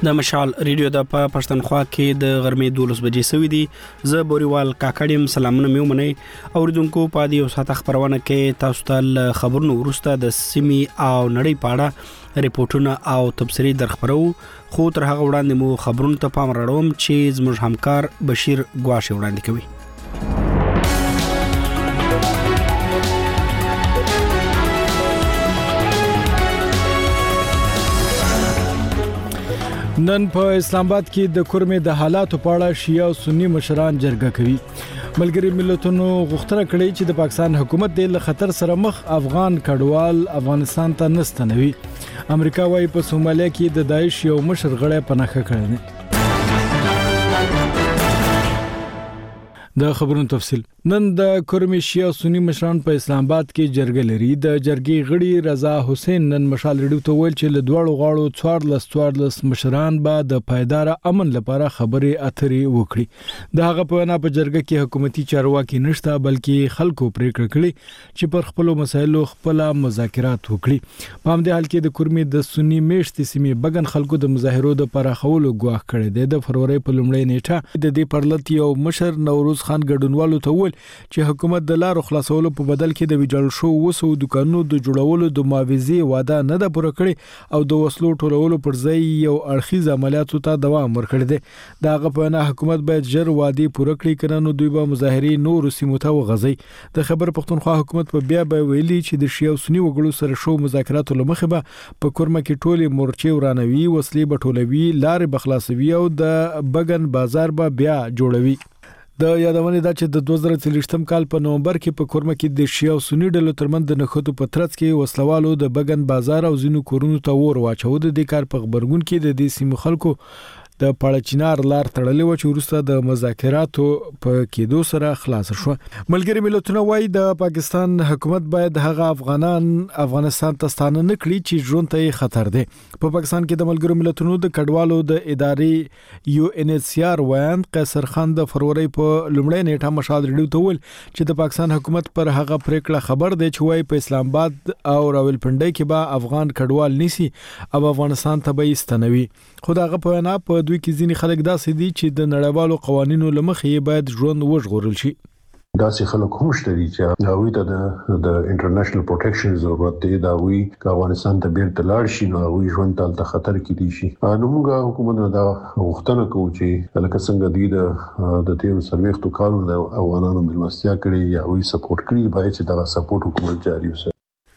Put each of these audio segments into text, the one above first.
د مشال ریډیو د پښتونخوا کې د غرمې 12 بجې سوي دي. زه بوريوال کاکړم سلامونه مې ومنئ. اوریدونکو په دې وساته خبرونه کې تاسو ته خبرونو ورسته د سیمې او نړۍ په اړه ریپورتونه او تبصرې درخبرو. خو تر هغه وړاندې مو خبرونو ته پام راوړم چې زموږ همکار بشیر ګواش وړاندې کوي. نن په اسلام آباد کې د کورمې د حالاتو په اړه شیعه او سنی مشران جرګه کوي. ملګری ملتونو غوښتنه کړې چې د پاکستان حکومت د خطر سره مخ افغان کډوال افغانستان ته نستنوي. امریکا وايي په سومالیا کې د داعش یو مشر غړی پناهګه کړی دی. د خبرونو تفصیل. نن د کورمې شیعه او سنی مشران په اسلام آباد کې جرګه لري. د جرګې غړي رضا حسین نن مشال ریډیو ته ویل چې له دوړو غاړو 14 مشران به د پایدار امن لپاره خبرې اترې وکړي. د هغه په وینا په جرګه کې حکومتي چارواکي نشته بلکې خلکو پریکړه کړې چې پر خپل مسایلو خپل مذاکرات وکړي. په همدې حال کې د کورمې د سنی میشتې سیمې بغن خلکو د مظاهرو د پراخولو غواخ کړی دی. د فروری په لومړۍ نیټه د دې پرلط یو مشر نوروز خان ګډونوالو ته چې حکومت د لارو خلاصولو په بدل کې د ویجاړ شو وسو دکانونو د جوړولو د معاوضې وعده نه ده پوره کړې او د وسلو ټولولو پر ځای یو اړخیز عملیاتو ته دوام ورکړی دی. د هغه په وینا حکومت باید ژر وعده پوره کړي کنه نو دوی به مظاهرې نور سیمو ته وغځي. د خبر پښتونخوا حکومت په بیا به ویلي چې د شیعه او سنی وګړو سره شو مذاکراتو لمخه به په کورمه کې ټولې مورچې ورانوي وسلې بټولوي لارې بخلاصوي او د بغن بازار به بیا جوړوي. د یادونه ده چې د 2023 کال په نومبر کې په کورمه کې د شیعه او سنی ډلو ترمنځ د نخودو په ترڅ کې وسلوالو د بغن بازار او زینو کورونو ته ور واچو. د دې کار په خبرګون کې د دې سیمو خلکو د پړچینار لار تړلې و چې وروسته د مذاکراتو په کېدو سره خلاص شو. ملګری ملتونه وايي د پاکستان حکومت باید هغه افغانستان ته ستانه نه کړي چې ژوند ته خطر دی. په پاکستان کې د ملګری ملتونو د کډوالو د ادارې UNHCR ویان قیصر خان د فروری په لومړۍ نیټه مشال ریډیو ته ویل چې د پاکستان حکومت پر هغه پریکړه خبر دی چې وايي په اسلام آباد او راولپنډي کې به افغان کډوال نيسي او افغانستان ته به ستنوي. خو هغه په وینا په دوی کې ځینې خلک داسې دي چې د نړیوالو قوانینو لمخې باید ژوند وژغورل شي. داسې خلک هم شته چې هغوی ته د انټرنیشنل پروټیکشن ضرورت دی. دا وی افغانستان ته بیرته لاړ شي نو هغوی ژوند ته خطر کې دي شي. نو موږ حکومت دا غوښتنه کوو چې لکه څنګه دی د تیر سرويختو کارونو د افغانانو ملمستیا کړي یا وی سپورټ کړي باید چې دا سپورټ حکومت جاري وساتي.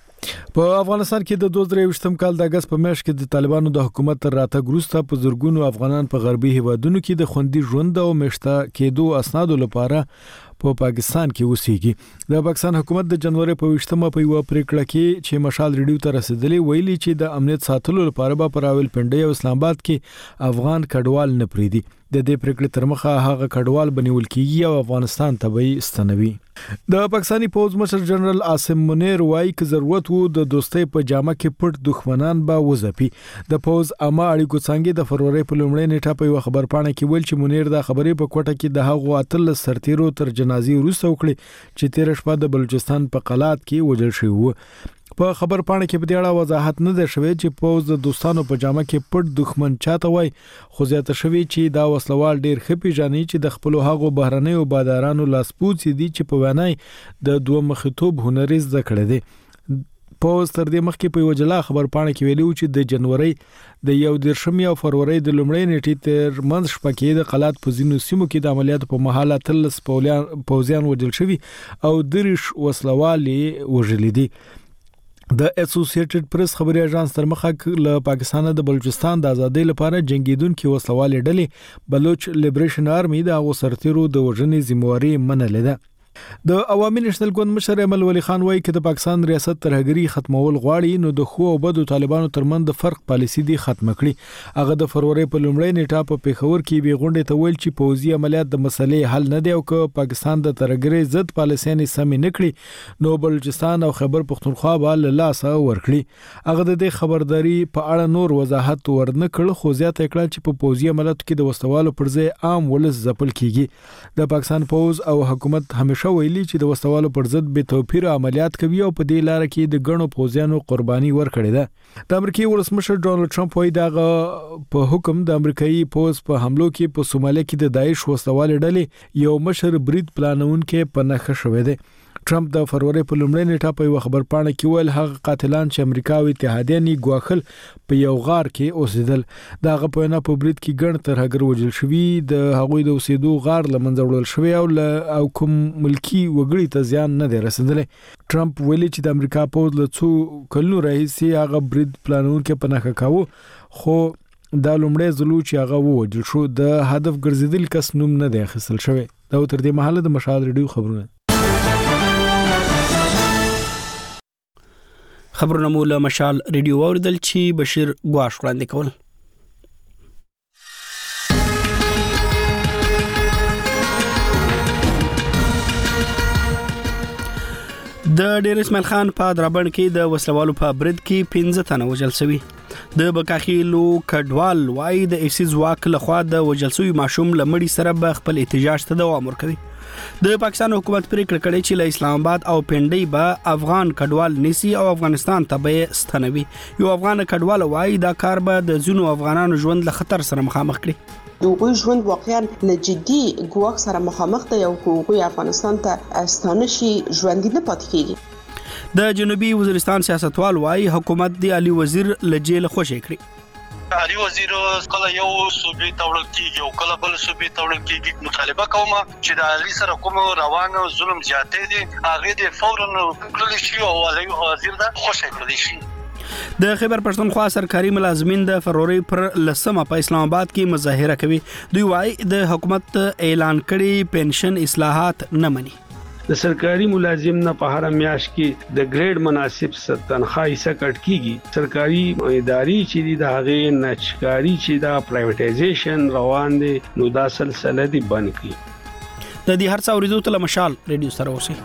په افغانستان کې د 2023 کال د اگست په میاشت کې د طالبانو د حکومت تر راتګ وروسته په زورګونو افغانان په غربي هیوادونو کې د خوندي ژوند او مشته کېدو اسنادو لپاره په پاکستان کې اوسېږي. د پاکستان حکومت د جنوري په 20مه په یو پریکړه کې چې مشال ریډیو ته رسیدلې ویلي چې د امنیت ساتلو لپاره به پر راولپنډي او اسلام آباد کې افغان کډوال نه پریدي. د دې پریکړې تر مخه هغه کډوال بنول کیږي او افغانستان ته به ستنوي. د پاکستاني پوز مشر جنرال عاصم منیر وايي چې ضرورت وو د دوستۍ په جامه کې پټ دښمنان به وځپي. د پوز عامه اړیکو څنګه د فروری په لومړۍ نیټه په یو خبرپاڼه کې ویل چې منیر دا خبرې په کوټه کې د هغو اتل سرتیرو تر جنازي وروسته وکړي چې تیر شپه د بلوچستان په قلات کې وژل شوی وو. په خبرپاڼه کې په دې اړه وضاحت نه ده شوی چې پوز د دوستانو په جامه کې پټ دښمن چاته وای. خو زیاته شوی چې دا وسلوال ډیر خپي جاني چې د خپل هغو بهرنۍ او بادارانو لاسپوڅ دي چې په وینای د دوه مخیتوب هنري زده کړی دي. پوز تر دې مخکې په یو جلا خبرپاڼه کې ویلي چې د جنوري د 11 او فروری د لومړۍ نیټې تر منځ شپه کې د قلات په ځینو سیمو کې د عملیاتو په محاله 13 پوزیان وژل شوي او 3 وسلوالي وژل دي. د اسوسییټډ پریس خبري اژانس تر مخه له پاکستان د بلوچستان د ازادۍ لپاره جنگیدونکو وسلوالې ډلې بلوچ لیبریشن آرمي د سرتیرو د وژنې ذمہواری منلې ده. د عوامي نېشنل ګوند مشر امل ولی خان وايي چې د پاکستان ریاست ترهګری ختمول غواړي نو د خو او بدو طالبانو ترمن د فرق پالیسی دی ختم کړي. هغه د فروری په لومړۍ نیټه په پیښور کې به غونډه ته ویل چې پوځي عملیات د مسلې حل نه دی او که پاکستان د ترهګری ضد پالیسۍ نه سم نه کړي نو بلوچستان او خیبر پختونخوا به له لاسه ورکړي. هغه د دې خبرداري په اړه نور وضاحت ورنه کړ خو زیاته کړه چې په پوځي عملیاتو کې د وسوالو پر ځای عام ولس ځپل کیږي. د پاکستان پوز او حکومت همیشه شاه ویلي چې د وسوالو پر ضد به توپیر عملیات کوي او په دې لار کې د غنو پوځیانو قرباني ورکړې ده. د امریکای ولسمشر ډونالد ټرمپ وايي دا په حکم د امریکایي پوز په حملو کې په سومالیا کې د داعش وسوالې ډلې یو مشر برید پلانونکو په نخښه شوې ده. ټرمپ د فروری په لومړۍ نیټه په خبرپاڼه کې ویل هغه قاتلان چې امریکا او اتحادیه نه ګواخل په یو غار کې اوسېدل. دا غو په نه په برید کې ګڼ ترهګر وژل شوی د هغوی د اوسېدو غار لمنځه وړل شوی او کوم ملکی وګړي ته ځان نه دی رسیدلی. ټرمپ ویلي چې د امریکا پوز له څو کلونو راهیسې هغه برید پلانونکو په نخښه کاوه خو دا لومړی ځل چې هغه ووجل شو. د هدف ګرځیدل کس نوم نه دی اخیستل شوی. دا تر دې مهاله د مشال ریډیو خبرونه. خبرونه مو له مشال ریډیو اوریدل چې بشیر ګواش وړاندې کول. د ډیر اسماعیل خان په درابڼ کې د وسلوالو په برید کې 15 تنه وژل شوي. د بکاخیلو کډوال وای د ایسیز واک لخوا د وژل شوی ماشوم لمړی سره به خپل احتجاج ته دوام ورکوي. د پاکستان حکومت پریکړه کړې چې له اسلام آباد او پنډۍ به افغان کډوال نسی او افغانستان ته به ستنوي. یو افغان کډوال وای دا کار به د ځینو افغانانو ژوند له خطر سره مخامخ کړي. دوی ژوند واقعا نجدي ګواښ سره مخامخ دی او حقوقي افغانستان ته ستانه شي ژوند نه پاتې کیږي. د جنوبي وزیرستان سیاستوال وای حکومت د علي وزیر لجیل خوشی کړی. علي وزیر کله یو صوبې تاوړل کیږي او کله بل صوبې تاوړل کیږي. مطالبه کوم چې د علي سره کوم روان ظلم زیاتې دي هغه د فورن کړل شي او علي وزیر دا خوشی کړی شي. د خیبر پښتونخوا سرکاري ملازمین د فروری پر لسمه په اسلام آباد کې مظاهره کوي. دوی وایي د حکومت اعلان کړي پنشن اصلاحات نه مني. د سرکاري ملازم نه په هر میاش کې د ګریډ مناسب تنخواه حصہ کټ کیږي. سرکاري ادارې چې د هغه نچکاری چې دا پرایویټایزیشن روان دي نو دا سلسله دی بند کی. د دې هر څو ورځو ته مشال ریډیو سره اوسئ.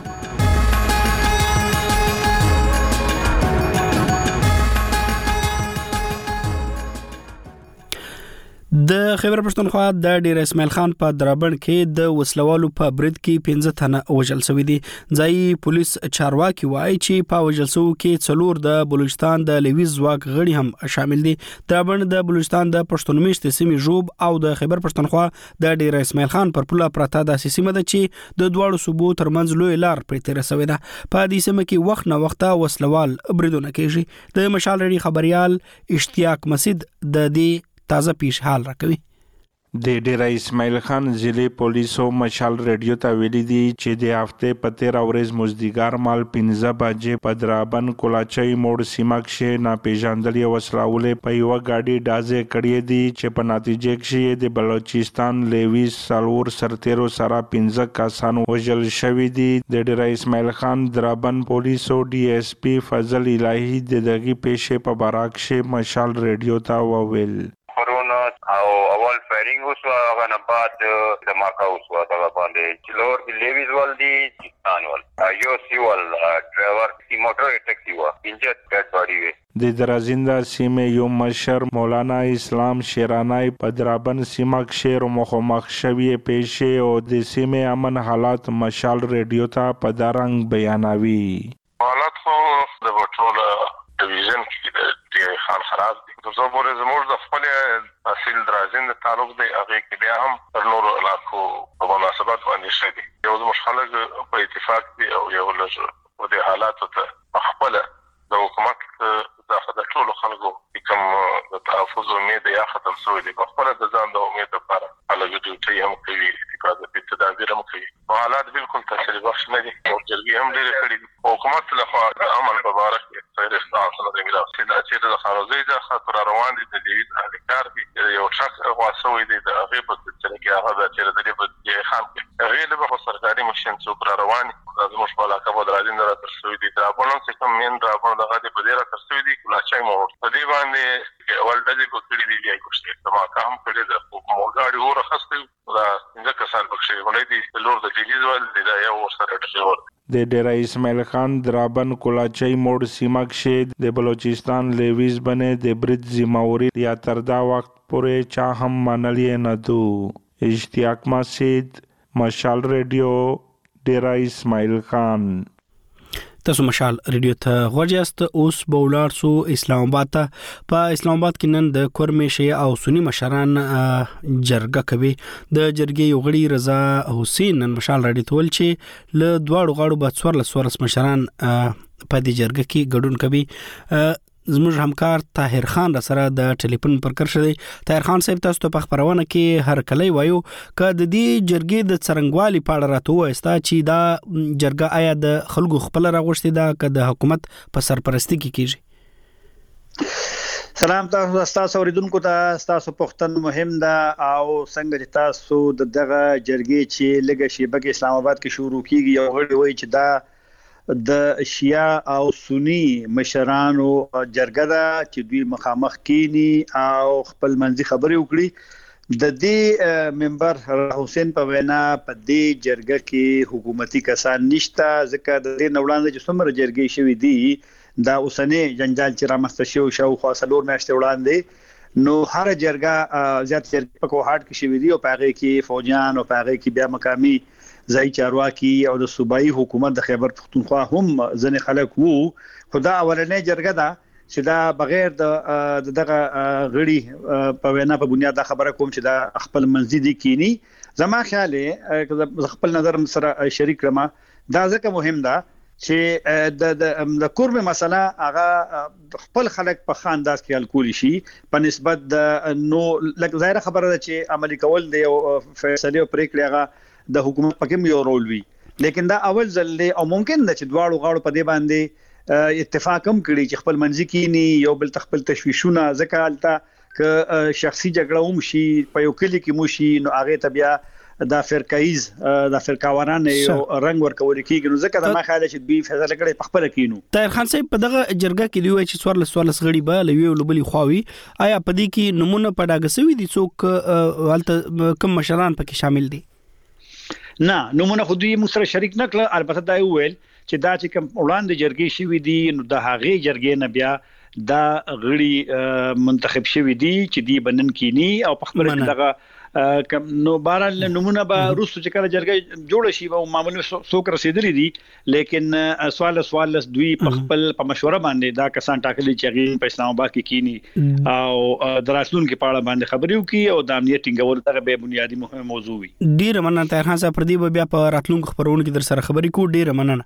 د خیبر پښتونخوا د ډیر اسماعیل خان په درابڼ کې د وسلوالو په برید کې 15 تنه وژل شوي دي. ځای پولیس چارواکي وایي چې په وژل شوو کې څلور د بلوچستان د لیویز ځواک غړي هم شامل دي. درابڼ د بلوچستان د پښتون میشتې سیمې ژوب او د خیبر پښتونخوا د ډیر اسماعیل خان پر پوله پراته د سیمه ده چې د دواړو صوبو ترمنځ لوی لار پرې تیر شوی ده. په دې سیمه کې وخت نه وخت وسلوال بریدونه کیږي. د مشال ریډي خبريال اشتیاق مسجد د دې تازه پیش حال راکوي. د ډیر اسماعیل خان ضلع پولیسو مشال ریډیو ته ویلي دي چې د هفته په 13 ورځ مزدګار مال 15 بجې په درابن کولاچي موړ سیمه کې ناپېژندلې وسلهولې په یو غاډي ډازې کړې دي چې په نتیجه کې د بلوچستان لیویز سالور سرتیرو سره 15 کسان وژل شوي دي. د ډیر اسماعیل خان درابن پولیسو ډي اس پی فضل الهي د دغه پیښې په باره کې مشال ریډیو ته وویل. او اول فایرینګ وسو هغه نه بعد دماکا وسو دا باندې چلور دی لیویز ول دی چستان ول یو سیول ډرایور کی موټر ټیکسی وا انجت ډیډ باډي وی. د درازینده سیمه یو مشر مولانا اسلام شیرانای په درابن سیمه کې مخامخ شوی پیښې او د سیمه امن حالات مشال ریډیو ته په دارنګ بیانوي. حالات خو د وټول ډیویژن کې د خان خراب دي. د زموږ د خپل اصل درازین تعلق دی هغه کې بیا هم پر نور علاقو په مناسبت باندې شدي. یو زموږ خلک په اتفاق دي او یو لږ په دې حالاتو ته خپل د حکومت د ټولو خلکو کوم د تحفظ امید یا ختم شوی دي. په خپل د ځان د امید لپاره هغه ډیوټي هم کوي د تدابیر هم کوي. حالات بالکل تسلی بخش نه دي او جرګې هم ډېر کړي دي. حکومت لخوا د امن په اړه خیر استعانه د ملت چې د خاروزي د خطر روان دي د دې اهلکار دي یو شخص غواړي د هغه په څیر کې هغه چې د دې خام غیر به سرکاري مشن څو روان د زموږ په علاقه په درازین را ترسوي دي. دا په نن څه کوم من را په دغه په ډیره ترسوي دي کلاچای مو په دې باندې اول د دې کو کړی دی بیا کوشته ما کوم کړی د موګاړي اور خسته دا څنګه کسان بخښي ولې دي لور د جلیز ول دا یو سره ټشور. د ډیر اسماعیل خان درابن کولاچي موړ سیمه کې د بلوچستان لیویز باندې د برید ذمہواری یا تر دا وخت پورې چا هم منلې نه دو. اشتیاق مسجد مشال ریډیو ډیرا اسماعیل خان. تاسو مشال ریډیو ته غوړیاست. اوس بولار سو اسلام آباد ته. په اسلام آباد کې نن د کورمې شیعه او سنی مشران جرګه کوي. د جرګې یو غړي رضا حسین نن مشال راډیو تول چې له دواړو غاړو به 14 مشران په دې جرګه کې ګډون کوي. زموږ همکار طاهر خان را سره د ټلیفون پر کر شوی. طاهر خان صاحب تاسو ته په خبرونه کې هر کله وایو ک د دې جرګې د څرنګوالي په اړه راته وایستا چې دا جرګه آیا د خلکو خپل راغوښتي دا ک د حکومت په سرپرستی کې کیږي. سلام تاسو اوریدونکو ته. تاسو پښتون مهم ده او څنګه تاسو دغه جرګې چې لګه شی بګ اسلام آباد کې شروع کیږي یو غړي وایي چې دا د شیعه او سنی مشرانو جرګه ده چې دوی مخامخ کینی او خپل منځي خبرې وکړي. د دې منبر حسین په وینا په دې جرګه کې حکومتي کسان نشته ځکه د دې نوړاندې چې څومره جرګې شوې دي دا اوسنۍ جنجال چې رامسته شو خو سلور میاشتې وړاندې نو هر جرګه زیات جرګې په کوهاټ کې شوې دي او پاغه کې فوجان او پاغه کې بیا مقامي ځای چارواکي او د صوبایي حکومت د خیبر پختونخوا هم ځنې خلک وو. خدا اولنې جرګه ده چې دا بغیر د دغه غړي په وینا په بنیاد دا خبره کوم چې دا خپل منځي دي کینی. زما خیال خپل نظر سره شریک کړم. دا ځکه مهم ده چې د کورم مسله هغه خپل خلک په خانداس کې حل کولی شي په نسبت د نو لکه ظاهر خبره ده چې عملی کول دی او فیصله او پریکړه هغه د حکومت پکې یو رول وی. لیکن دا اول ځل او ممکن ده چې دواړو غاړو په دې باندې اتفاق هم کړي چې خپل منځي کینی یو بل تخپل تشویشونه ځکه الته ک شخصي جګړه هم شي په یو کلی کې مو شي نو هغه ته بیا د فرقایز د فرقاورانه یو رنگ ورکول کیږي. نو ځکه دا ما خیال چې دوی فیصله کړي په خپل کینو. طاهر خان صاحب په دغه جرګه کې دی وایي چې 14 غړي به لوي لوبلي خواوي. آیا په دې کې نمونه پډاګه سوي دي څوک ولته کم مشران پکې شامل دي؟ نه نمونه خو دوی موږ سره شریک نکړه. البته دا ویل چې دا چې کوم وړاندې جرګې شوې دي نو د هغه جرګې نه بیا دا غړي منتخب شوې دي چې دی بنن کینی او په خبره دغه نو بارال نمونه به روسو چې کله جرګې جوړ شي او معمولی څوک رسیدلی دي لیکن سوال دوی په خپل په مشوره باندې دا کسان ټاکلي چې غي په اسلام آباد کې کینی او دراسلون کې پاړه باندې خبرې وکي او د امنیت ټینګول ته به بنیادی مهم موضوع وي. ډیر مننه طاهر خان صاحب پر دې بیا په راتلونکو خبرونو کې در سره خبرې کو. ډیر مننه.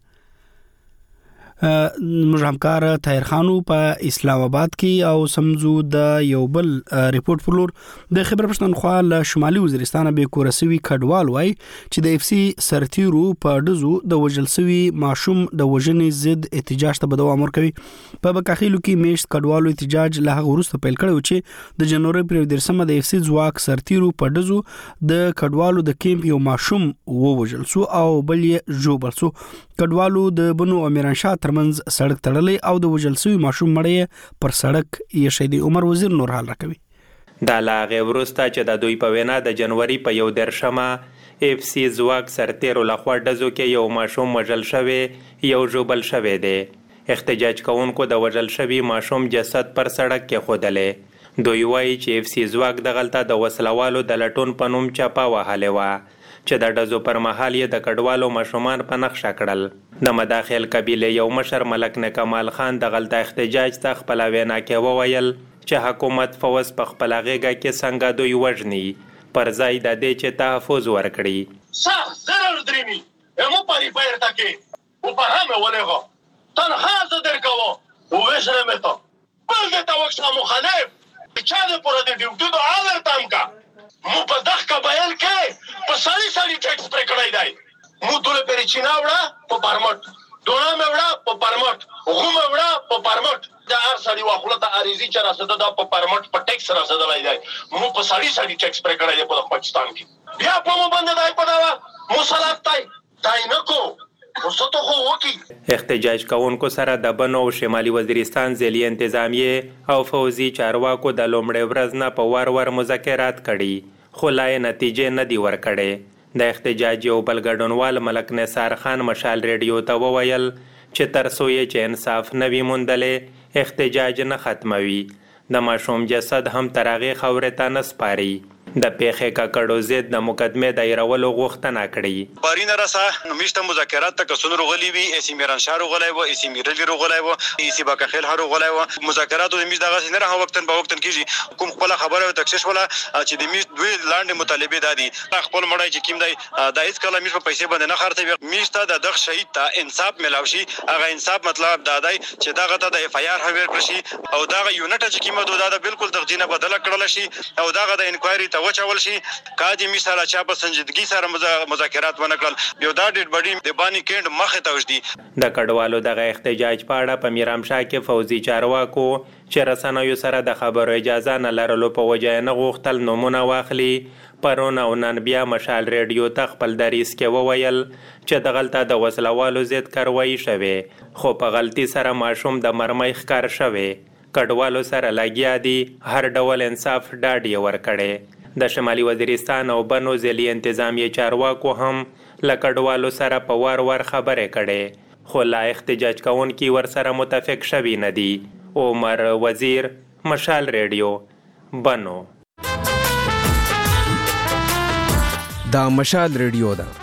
موږ همکار طاهر خانو په اسلام آباد کې او سمزو د یو بل ریپورت فلور د خیبر پښتونخوا له شمالي وزیرستان به کورسوي کډوال وای چې د اف سی سرتیرو په دزو د وجلسوي ماشوم د وژنې ضد احتجاج ته دوام ورکوي. په بکاخیلو کې میشت کډوالو احتجاج له هغه وروسته پیل کړو چې د جنوري پر 13 د اف سی ځواک سرتیرو په دزو د کډوالو د کیمپ یو ماشوم ووجل سو او بل یې جوړ سو. کډوالو د بنو امیران شاه ترمنځ سړک تړلې او د وجلسوي ماشوم مړی پر سړک یې شهید عمر وزیر نور حال راکوي. دا لاغه ورسته چې د دوی په وینا د جنوري په 1 اف سی ځواک سرتیرو لخوا دزو کې یو ماشوم وژل شوی یو جوبل شوی دی. احتجاج کوونکو د وژل شوی ماشوم جسد پر سړک کې خودلې. دوی وایي چې اف سی ځواک د غلطه د وسلوالو د لټون په نوم چاپا وهلې و چې د دزو پر مهال یې د کډوالو ماشومان په نقشه کړل. د مداخل قبیله یو مشر ملک نه کمال خان د غلطه احتجاج ته خپل وینا کې وویل چې حکومت فوز په خپل غېږه کې څنګه دوی وژني پر ځای د دې چې تحفظ ورکړي. صح ضرر درمي مو پاري پایر تکي او په هم ولغه تنها زدر کوو او وژنه مته بل د توښه مخالف چې د پوره د ډیوټو د اړ تام کا مو په دغه قبایل کې په سالي ټیکس پر کړای دی مو ټول پریچینا وړه په پرمټ دونا مې وړه په پرمټ غومه وړه په پرمټ دا هر سړي واخله ته اریزي چې راځه دا په پرمټ په ټیکس راځه دی مو په سالي ټیکس پر کړای دی په پاکستان کې بیا په مو باندې دای په دا مصالحت تای نه کو احتجاج کوونکو سره د بنو شمالي وزیرستان ځلي انتظامیه او فوزي چارواکو د لومړۍ ورځ نه په وار مذاکرات کړي خو لا نتیجې نه دی ورکړې. د احتجاج یو بل ګډونوال ملک نثار خان مشال ریډیو ته وویل چې تر څو یې چې انصاف نه وي موندلې احتجاج نه ختموي. د ماشوم جسد هم تر هغې خاورې ته نه سپاري. د پیښې ککړو ضد د مقدمې دایرولو غوښتنه کړې. پارینه راسه نومیشته مذاکرات ته کسون رغلی وی اسی میران شهر رغلی و اسی میرلی رغلی و اسی باکخیل هر رغلی و مذاکرات د میش دغه سینره هغه وختن په وختن کیږي کوم خپل خبره او تکشش ولا چې د میش دوی لاندې مطالبه دادي خپل مړای چې کیم دی د هیڅ کله میش په پیسې باندې نه خرڅوي. میش ته د دغه شهید ته انصاف ملاوي شي. هغه انصاف مطلب دا دی چې دغه ته د اف آی آر هویر کړی او دغه یونټ چې کیمه دوه دا بالکل تغجینه بدله کړل شي او دغه د انکوایري ته وچول شي. کاجی میش سره چا په سنجیدګي سره مذاکرات ونه کړل. یو دا ډېر بډی د بانی کېند مخه ته وشدي. د کډوالو دغه احتجاج په اړه په میرامشاه کې فوزي چارواکو چې رسنیو سره د خبرو اجازه نه لرلو په وجه نه غوښتل نومونه واخلي. پرون او نن بیا مشال ریډیو ته خپل دریس کې وویل چې دغلته د وسلوالو ضد کاروایی شوې خو په غلطي سره ماشوم د مرمۍ ښکار شوې. کډوالو سره لګیا دي هر ډول انصاف ډاډ یې ورکړی. د شمالي وزیرستان او بنو ضلعي انتظامیه چارواکو هم له کډوالو سره په وار وار خبرې کړې خو لا احتجاج کوونکي ورسره متفق شوي نه دي. عمر وزیر، مشال ریډیو، بنو. دا مشال ریډیو ده.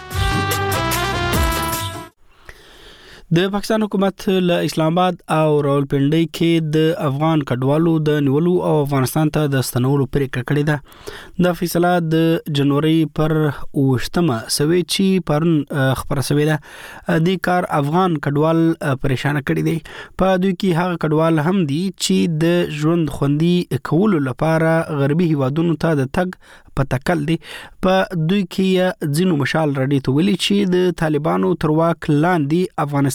د پاکستان حکومت له اسلام آباد او راولپنډي کې د افغان کډوالو د نیولو او افغانستان ته د ستنولو پریکړه کړې ده. د فیصله د جنوري پر 28مه سوي چې پرون خبره شوې ده. د کار افغان کډوال پریشان کړي دي. په دوی کې هغه کډوال هم دي چې د ژوند خوندي کولو لپاره غربي هیوادونو ته د تګ پتکل دي. په دوی کې ځینو مشال رډي ته ویلي چې د طالبانو تر واک لاندې افغانستان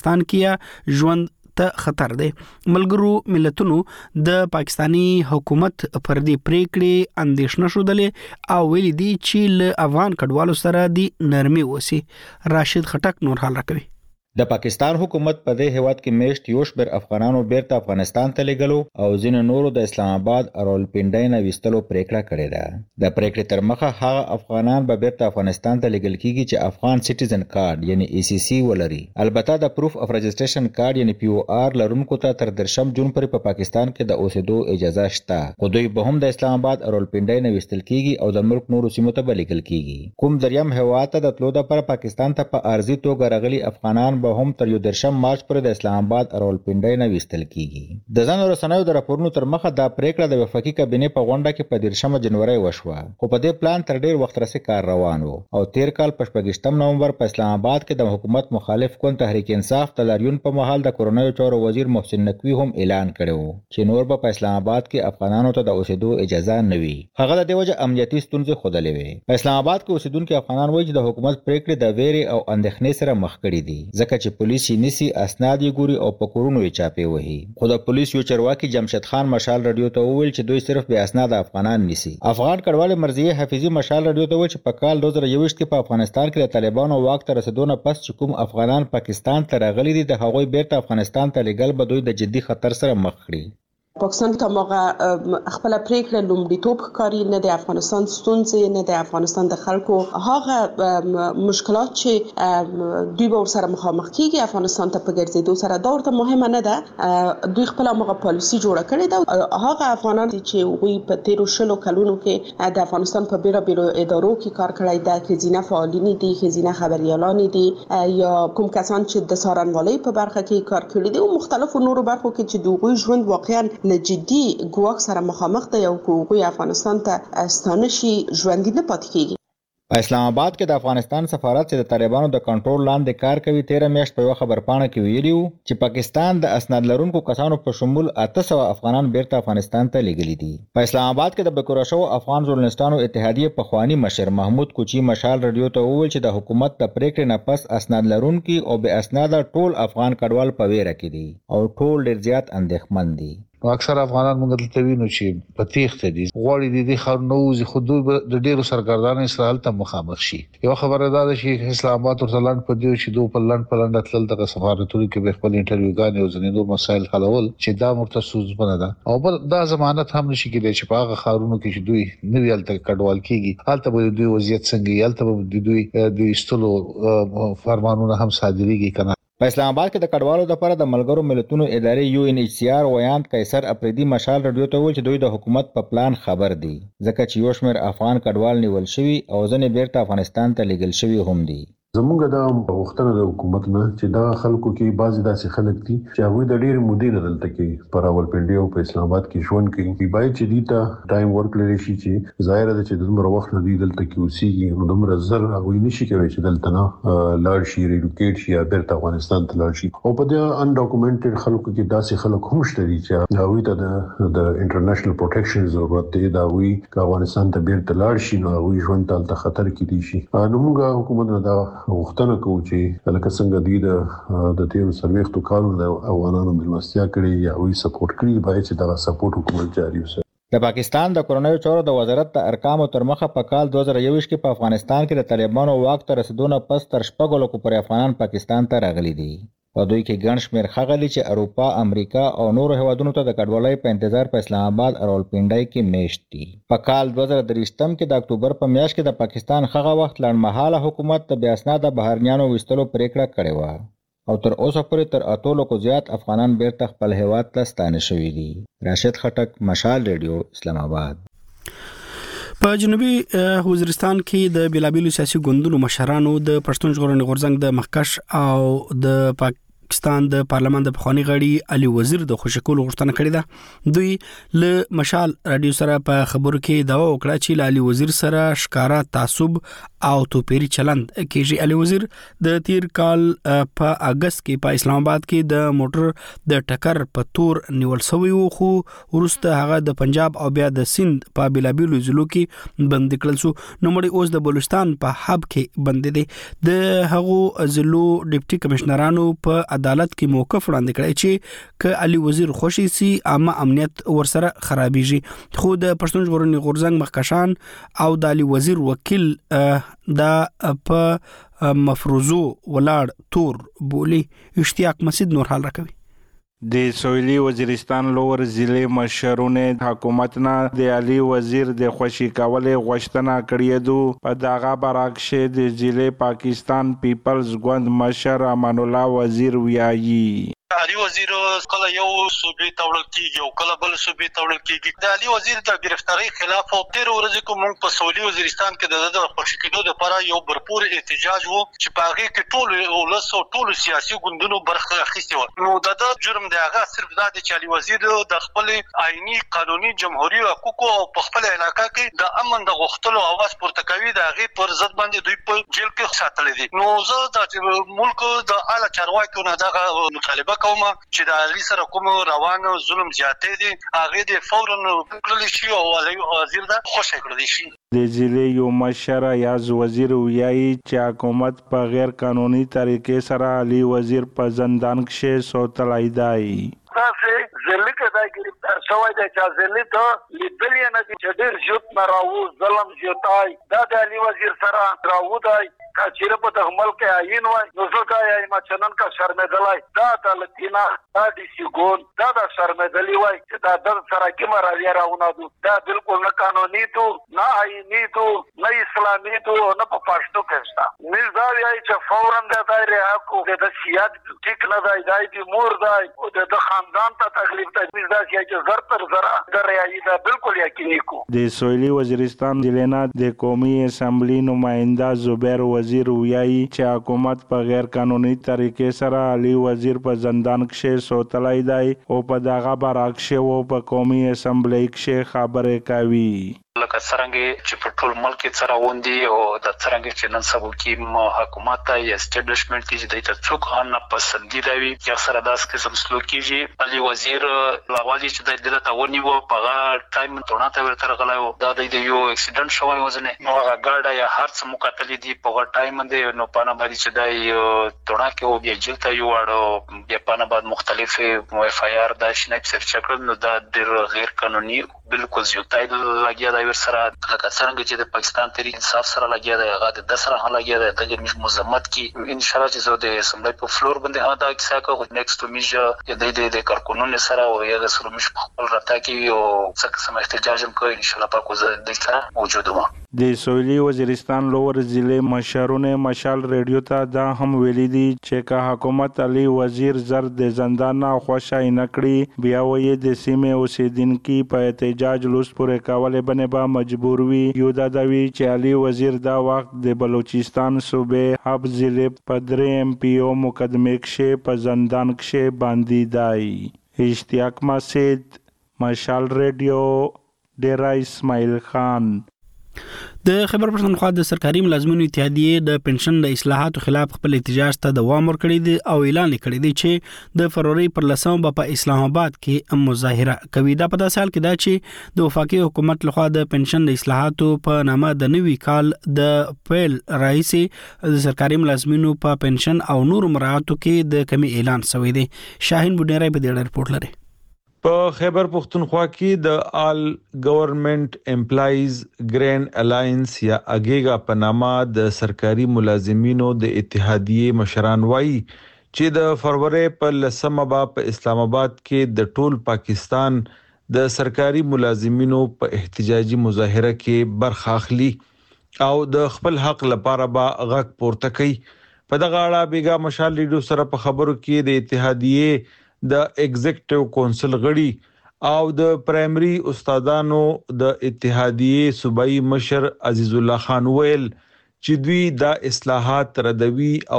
کې ژوند ته خطر دی. ملګرو ملتونو د پاکستانی حکومت پر دې پریکړې اندېښنه شودلې او ویلي دي چې له افغان کډوالو سره د نرمي وسی. راشد خټک نور حال راکوي. د پاکستان حکومت په دې هیواد کې میشت یو شمېر افغانانو بیرته افغانستان ته لېږلو او ځینو نورو د اسلام آباد او راولپنډي نه ویستلو پریکړه کړې ده. د پریکړې تر مخه هغه افغانان به بیرته افغانستان ته لېږل کیږي چې افغان سټیزن کارت یعنی ای سی سی ولري. البته د پروف اف رجسټریشن کارت یعنی پی او آر لرونکو ته تر 13 جون پورې په پاکستان کې د اوسېدو اجازه شته خو دوی به هم د اسلام آباد او راولپنډي نه ویستل کیږي او د ملک نورو سیمو ته به لېږل کیږي. کوم دریم هیواد ته د تلو لپاره پاکستان ته په ارزي توګه راغلي افغانان به هم تر 13 مارچ پورې د اسلام آباد او راولپنډي نه ویستل کیږي. د ځانو رسنیو د راپورونو تر مخه دا پریکړه د وفاقي کابینې په غونډه کې په 13 جنوري وشوه خو په دې پلان تر ډیر وخت راسي کار روان و او تیر کال په 28 نومبر په اسلام آباد کې د حکومت مخالف کون تحریک انصاف د لاریون په مهال د کورونایي چارو وزیر محسن نقوی هم اعلان کړو چې نور به په اسلام آباد کې افغانانو ته د اوسېدو اجازه نه وي. هغه د دې وجه امنیتي ستونزې خودلې وي. په اسلام آباد کې اوسېدونکو افغانان وایي چې د حکومت پریکړې د ویرې او اندېښنې سره مخ کړي دي ځکه چې پولیس یې نسی اسناد یې ګوري او په کورونو یې چاپې وهي. خو د پولیس یو چارواکي جمشید خان مشال رادیو ته وویل چې دوی صرف بې اسناد افغانان نیسي. افغان کډوال مرضیه حفیظي مشال رادیو ته وویل چې په کال 2021 کې په افغانستان کې د طالبانو واک ته رسیدو نه پس چې کوم افغانان پاکستان ته راغلي دي د هغوی بیرته افغانستان ته لېږل به دوی د جدي خطر سره مخ کړي. پاکستان ته موږ خپل پریکړه لومړیتوب ښکاري نه د افغانستان ستونزې نه د افغانستان د خلکو هغه مشکلات چې دوی به سره مخامخ کیږي افغانستان ته په ګرځېدو سره دا ورته مهمه نه ده. دوی خپل موږ پالیسي جوړه کړې ده. هغه افغانان چې وی په 13 کلونو کې د افغانستان په بیرو ادارو کې کار کړی ده خزینه فعالین دي خزینه خبريالان دي یا کوم کسان چې د سارنوالۍ په برخه کې کار کړی دي او مختلفو نورو برخو کې چې دوی ژوند واقعا لجدي ګواښ سره مخامخ دی او کوغوی افغانستان ته ستانه شي ژوندۍ نه پاتې کیږي. په اسلام آباد کې د افغانستان سفارت چې د طالبانو د کنټرول لاندې کار کوي 13 میاشت په یو خبرپاڼه کې ویلي وو چې پاکستان د اسناد لرونکو کسانو په شمول 800 افغانان بیرته افغانستان ته لېږلي دي. په اسلام آباد کې د بکورشو افغان ژورنالستانو اتحادیه پخوانی مشر محمود کوچی مشال رادیو ته وویل چې د حکومت د پریکړې نه پس اسناد لرونکي او بې اسناده ټول افغان کډوال په ویره کې دي او ټول ډیر زیات اندېښمن دي. اکثر افغانان موږ دلته وینو چې په تیښته دي غواړي د خارونو خو دوی د ډیرو سرګردانو اسرائیل ته مخامخ شي. یو خبره ده چې اسلام آباد ورته لاند په دی چې دوی په لاند تل د سفارتونو کې به خپل انټرویوګان او ځینې نور مسایل حلول چې دا مرتسوز بنه ده او بل دا ضمانت هم نشي کېدای چې په هغه خارونو کې چې دوی نه ویلته کډوال کیږي حالت به دوی وضعیت څنګه یالته به دوی د استلو فرمانونه هم صادریږي کنه. په اسلام آباد کې د کډوالو لپاره د ملګرو ملتونو ادارې UNHCR ویاند قیصر افریدي مشال رادیو ته وویل چې دوی د حکومت په پلان خبر دي ځکه چې یو شمېر افغان کډوال نیول شوي او ځینې بیرته افغانستان ته لیږل شوي هم دي. زمونږ د غوښتنه د حکومت نه چې دا خلکو کې بعضی داسې خلک دي چې هغه د ډېر مودې نه دلته کې په راولپنډي او په اسلام آباد کې ژوند کوي. باید چې دي ته ټایم ورک لري شي چې ظاهر ده چې دومره وخت نه دی دلته کې اوسېږي نو دومره زر هغه نشي کوي چې دلته نه لاړ شي ریلوکیټ شي یا بیرته افغانستان ته لاړ شي. او په دې ان ډاکومنټډ خلکو کې داسې خلک هم شته دي چې هغه ته د انټرنیشنل پروټیکشن ضرورت دی دا وی چې افغانستان ته بیرته لاړ شي نو هغه ژوند ته خطر کې دي شي. نو موږ حکومت نه دا غوښتنه کوو چې لکه څنګه دی د تیر سرويختو کالو د افغانانو ملمستیا کړي یا وی سپورټ کړي باید چې دا سپورټ حکومت جاری وساتي. د پاکستان د کورنیو چارو د وزارت د ارقامو تر مخه په کال 2021 کې په افغانستان کې د طالبانو واک ته رسیدونه پس تر 4 لکو پر افغانان پاکستان ته راغلي دي. په دوی کې ګڼ شمېر ښاغلي چې اروپا، امریکا او نورو هیوادونو ته د کډوالۍ په انتظار په اسلام آباد او راولپنډي کې میشت دي. په کال 2023 کې د اکتوبر په میاشت کې د پاکستان هغه وخت لنډمهاله حکومت د بې اسناده بهرنیانو ویستلو پریکړه کړې وه او تر اوسه پورې تر 8 لکو زیات افغانان بیرته خپل هیواد ته ستانه شوي دي. راشد خټک، مشال ریډیو، اسلام آباد. په جنوبي وزیرستان کې د بیلابیلو سیاسي ګوندونو مشرانو د پښتون ژغورنې غورځنګ د مخکش او د پاکستان د پارلمان د پخوانی غړي علي وزیر د خوشکول غوښتنه کړې ده. دوی له مشال رادیو سره په خبرو کې داوا وکړه چې علي وزیر سره ښکارا تعصب او توپیری چلند کېږي. علي وزیر د تیر کال په اگست کې په اسلام آباد کې د موټر د ټکر په تور نیول شوی و خو ورسته هغه د پنجاب او بیا د سند په بیلابیلو ضلعو کې بند کړل شو. نو مړي اوس د بلوچستان په حب کې بند دي. د هغو ضلعو ډیپټي کمشنرانو په عدالت کې موقف وړاندې کړی چې ک علي وزیر خوشي سي عامه امنیت ورسره خرابېږي. خو د پښتون ژغورنې غورځنګ مخکشان او د علي وزیر وکیل دا په مفروضو ولاړ تور بولی. اشتیاق مسجد نور حال راکوي. د سویلی وزیرستان لور ضلع مشرونه حکومت نه د علي وزیر د خوشي کولې غوښتنه کړې ده. په دغه برعکس د ضلع پاکستان پیپلز ګوند مشر امان الله وزیر ویایي علي وزیر کله یو صوبې تړل کیږي او کله بل صوبې تړل کیږي. د علي وزیر د گرفتاری خلاف او تیر ورځې کوم په سویلي وزیرستان کې د خوشي کېدو لپاره یو برپور احتجاج وو چې په هغه کې ټول ولس او ټول سیاسي ګوندونو برخه اخیستې و. نو د جرم د هغه صرف دا دی چې علي وزیر د خپل آئینی قانوني جمهوریت حقوقو او په خپل علاقې کې د امن د غوښتلو اواز پورته کوي. د هغه پر ضد باندې دوی په جیل کې ساتل دي. نو زه د ملک د اعلی چارواکو نه دا مطالبه کوم چې د علي سره کوم روان ظلم زیاتې دي هغه د فورن کړل شي او علي وزیر دا خوشی کړل شي. د ضلع یو مشر یاز وزیر ویایي چې حکومت په غیر قانوني طریقې سره علي وزیر په زندان کې ساتلای دی. تاسو ځلې کې دا گرفتار شوی دی چې ځلې ته لیدلې نه دي چې ډېر زیات ناراو ظلم زیاتای دا د علي وزیر سره راو دی. چیرې په تحمل کې آئین وای نو ځکه یې ما چنن کا شرمېدلای دا د لتینا دا د سیګون دا د شرمېدلی وای چې دا د سره کې مرادي راونه دو دا بالکل نه قانوني تو نه آئینی تو نه اسلامي تو نه په پښتو کې شته. مزدا یې چې فورن د دایره حق د سیاست ټیک نه دی د مور دی او د خاندان ته تکلیف دی. مزدا چې زر تر زر د ریاضي دا بالکل یقیني کو. د سویلی وزیرستان ضلع د قومي اسمبلی نماینده زبیر وزیر ویایي چې حکومت په غیر قانوني طریقې سره علي وزیر په زندان کې ساتلای دی او په دغه برعکس و په قومي اسمبلی کې خبرې کوي. لکه څنګه چې په ټول ملک کې سره وندي او د څنګه چې نن سبا کې حکومت یا اسټابلیشمنت کې د څوک ان پسندیده وي چې سره داس قسم سلوک کیږي. علي وزیر لاوالي چې د دلته ونی وو په ټایم تونه ته ورته غلایو دا د یو اکسیډنټ شوی وزنه نو هغه ګاډه یا هر څه مقاتل دي په ټایم باندې نو پانه باندې چې د تونه کې او بیا جلته یو اړو بیا پانه بعد مختلف اف آی آر دا شنه سر چکر نو دا د غیر قانوني بالکل زیاتای لګیا دا ور سره لکه څنګه چې د پاکستان تحریک انصاف سره لګیا دی هغه د سره هم لګیا دی د مش مزمت کی ان شاء الله چې زه د اسمبلی په فلور باندې ادا کیسه کوم نیکسټ میجر د کارکونونو سره او یا سره مش خپل راته کی او څه قسم احتجاج هم کوي ان شاء الله په کوزه د سره موجود و. د سویلي وزیرستان لوور ضلع مشرونه مشال ریډیو ته دا هم ویلي دي چې که حکومت علي وزیر زر د زندان نه خوشای نکړي بیا وایي د سیمې اوسیدونکي په احتجاج لوس پورې کولې باندې به مجبور وي. یو دا دوي چې علي وزیر دا وخت د بلوچستان صوبې حب ضلع په 3 MPO مقدمه کې په زندان کې باندې دی. اشتیاق مسجد مشال ریډیو ډیرا اسماعیل خان. د خیبر پښتونخوا د سرکاري ملازمینو اتحادیې د پنشن د اصلاحاتو خلاف خپل احتجاج ته دوام ورکړی دی او اعلان کړی دی چې د فروری پر 10 په اسلام آباد کې مظاهره کوي. دا په داسې حال کې دا چې د وفاقي حکومت لخوا د پنشن د اصلاحاتو په نامه د نوي کال د پیل راهیسي د سرکاري ملازمینو په پنشن او نور مراعاتو کې د کمی اعلان شوی دی. شاهین بډیرای په دې رپورت لري. په خیبر پختونخوا کې د آل گورنمنٹ امپلایز گرینڈ الاینس یا اگیگا په نامه د سرکاري ملازمینو د اتحادیې مشران وایي چې د فروری په 10 په اسلام آباد کې د ټول پاکستان د سرکاري ملازمینو په احتجاجي مظاهره کې برخه اخلي او د خپل حق لپاره به غږ پورته کوي. په دغه اړه بیګا مشال ریډیو سره په خبرو کې د اتحادیې د ایگزیکټیو کونسل غړي او د پرایمري استادانو د اتحادیې صوبایي مشر عزیز الله خان ویل چې دوی د اصلاحات ردوي او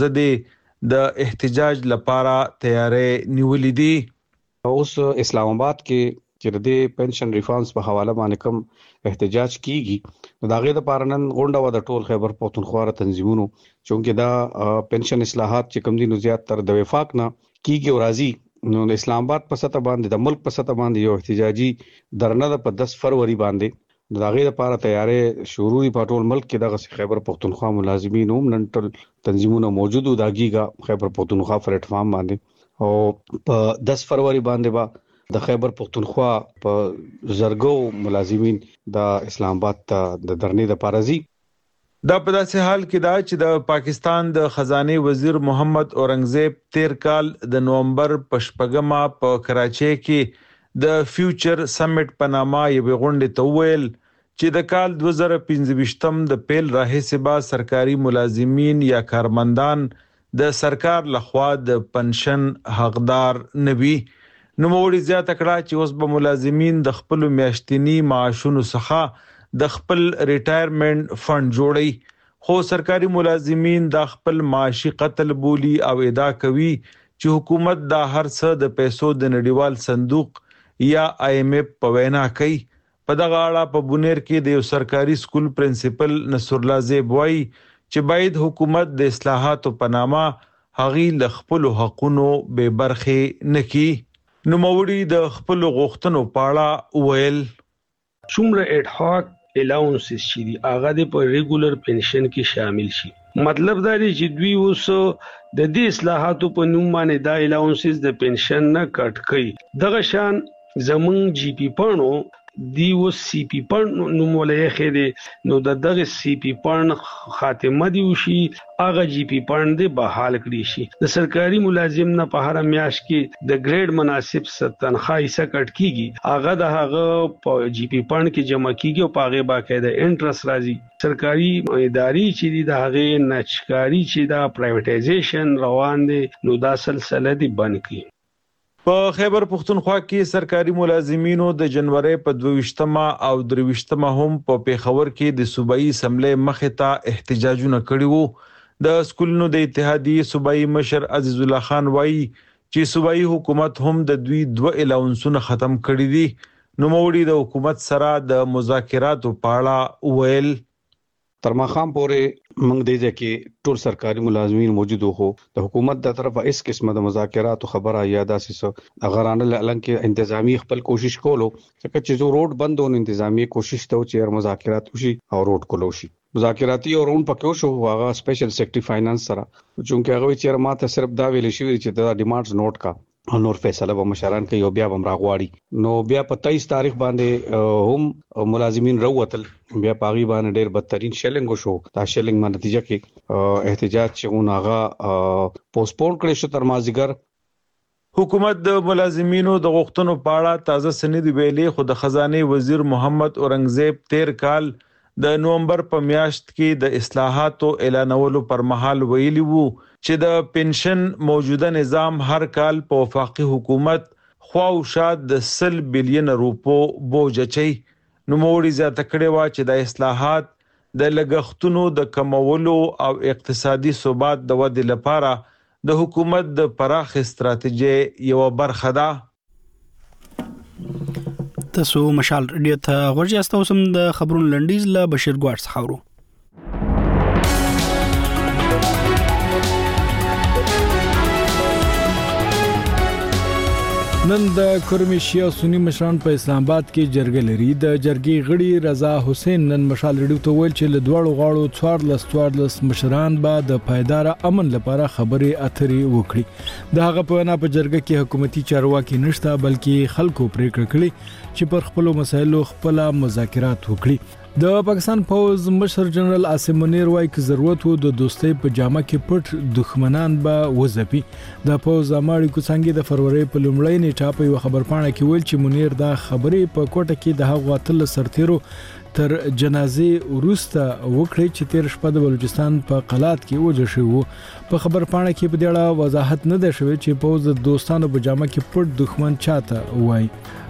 پرزده د احتجاج لپاره تیارې نیولې دي. اوس اسلام آباد کې چې د پنشن ریفارمز په حواله باندې کوم احتجاج کیږي دا غي د پارنن غونډه و د ټول خیبر پختونخوا تنظیمونو چونکه دا پنشن اصلاحات چې کوم دي نو زیات تر د وفاق نه کیږي او راځي نو د اسلام آباد په سطح باندې د ملک په سطح باندې یو احتجاجي درنه په 10 فروری باندې د هغه لپاره تیارې شروع په ټول ملک کې دغه خیبر پختونخوا ملازمین هم نن ټول تنظیمونه موجود او داګیګه خیبر پختونخوا پلیټ فارم باندې او په 10 فروری باندې با د خیبر پختونخوا په زرګو ملازمین د اسلام آباد ته د درنې لپاره زی. دا په داسې حال کې دا چې د پاکستان د خزانه وزیر محمد اورنګزیب 13 کال د نومبر په 8 په کراچۍ کې د فیوچر سمټ په نامه یو غونډه ته ویل چې د کال 2025 د پیل راهیسې با سرکاري ملازمین یا کارمندان د سرکار لخوا د پنشن حقدار نوي. نو موړي زیاته کړه چې اوس به ملازمین د خپل میاشتنی معاشونو څخه د خپل ریټایرمنټ فند جوړي خو سرکاري ملازمین د خپل معاشي قتل بولی او ادعا کوي چې حکومت دا هر څه د پیسو د نړیوال صندوق یا IMF په وینا کوي. په دغه اړه په بونیر کې د یو سرکاري سکول پرنسپل نصر الله زیب وایي چې باید حکومت د اصلاحاتو په نامه هغي ل خپل حقونو به برخه نکي. نو موړي د خپل غوښتنو پاړه ویل څومره اډ هاک الاونسز چې دی هغه د په ریګولر پنشن کې شامل شي. مطلب دا دی چې دوی اوس د دې اصلاحاتو په نوم باندې دا الاونسز د پنشن نه کټ کړي. دغه شان زمون جی پی پانو دی و سی پی پان نو مولې خېده نو دغه سی پی پان خاتمه دی وشي هغه جی پی پان دی بحال کړی شي. د سرکاري ملازم نه په هر میاش کې د ګریډ مناسب تنخواه حصہ کټ کیږي هغه د هغه په جی پی پان کې جمع کیږي او پاغه باقاعده انټرست راځي. سرکاري ادارې چې دی د هغه نچکاری چې دا پرایویټایزیشن روان دي نو دا سلسله دی بند کی. په خیبر پختونخوا کې سرکاري ملازمینو د جنوري په 22 او 23 هم په پیښور کې د صوبایي اسمبلی مخې ته احتجاجونه کړي وو. د سکولونو د اتحادیې صوبایي مشر عزیز الله خان وایي چې صوبایي حکومت هم د دوی 2 الاونسونه ختم کړي دي. نو موړي د حکومت سره د مذاکراتو پاړه ویل تر ماخام پورې موږ دې ځکه ټول سرکاري ملازمین موجود وو د حکومت د طرفه اس قسمه د مذاکرات خبره یا داسې اغرانه لعلن کې انتظامی خپل کوشش کولو چې جو روډ بندون انتظامی کوشش ته چې مذاکرات وشي او روډ کولو شي. مذاکراتی او روډ پکې شو هغه سپیشل سیکرټری فاینانس سره چې هغه چې ماته صرف دا ویل شي چې دا ډیمانډز نوٹ کا نور فیصله به مشران کوي او بیا به راغواړي. نو بیا په 23 تاریخ باندې هم ملازمین راوتل بیا پاغي باندې ډېر بدترین شیلینګ شو. دا شیلینګ ما نتیجه کې احتجاج چې هغه پوسټپون کړی شو تر مازیګر. حکومت د ملازمینو د غوښتنو په اړه تازه سند ویلي خو د خزانه وزیر محمد اورنګزیب 13 کال د نومبر په میاشت کې د اصلاحاتو اعلانولو پر مهال ویلي وو چې د پنشن موجوده نظام هر کال په وفاقي حکومت خواوشا د 100 بلین روپو بوج اچي. نوموړي زیاته کړې و چې د اصلاحات د لګښتونو د کمولو او اقتصادي ثبات د ودې لپاره د حکومت د پراخ استراتیژي یو برخه ده. تاسو مشال ریډیو ته غوږی یاست. اوسم د خبرونو لنډیز له بشیر ګوار څخه اورو. نن د کرمی شیعه سنی مشران په اسلام آباد کې جرګه لري. د جرګې غړي رضا حسین نن مشال ریډیو ته ویل چې له دوړو غاړو 14 مشران به د پایدار امن لپاره خبرې اترې وکړي. د هغه په وینا په جرګه کې حکومتي چارواکي نشته بلکې خلکو پریکړه کړې چې پر خپل مسایلو خپل مذاکرات وکړي. د پاکستان فوز مشر جنرال عاصم منیر وايي چې ضرورت وو د دوستۍ په جامه کې پټ دښمنان به وځپي. د فوز اماړي کوڅنګي د فروری په لومړۍ نیټه په خبرپاڼه کې ویل چې منیر دا خبرې په کوټه کې د هغو اتل سرتیرو تر جنازې وروسته وکړي چې تیر شپه د بلوچستان په قلات کې وژل شوی. په خبرپاڼه کې په دې اړه وضاحت نه ده شوی چې فوز د دوستانو په جامه کې پټ دښمن چاته وایي.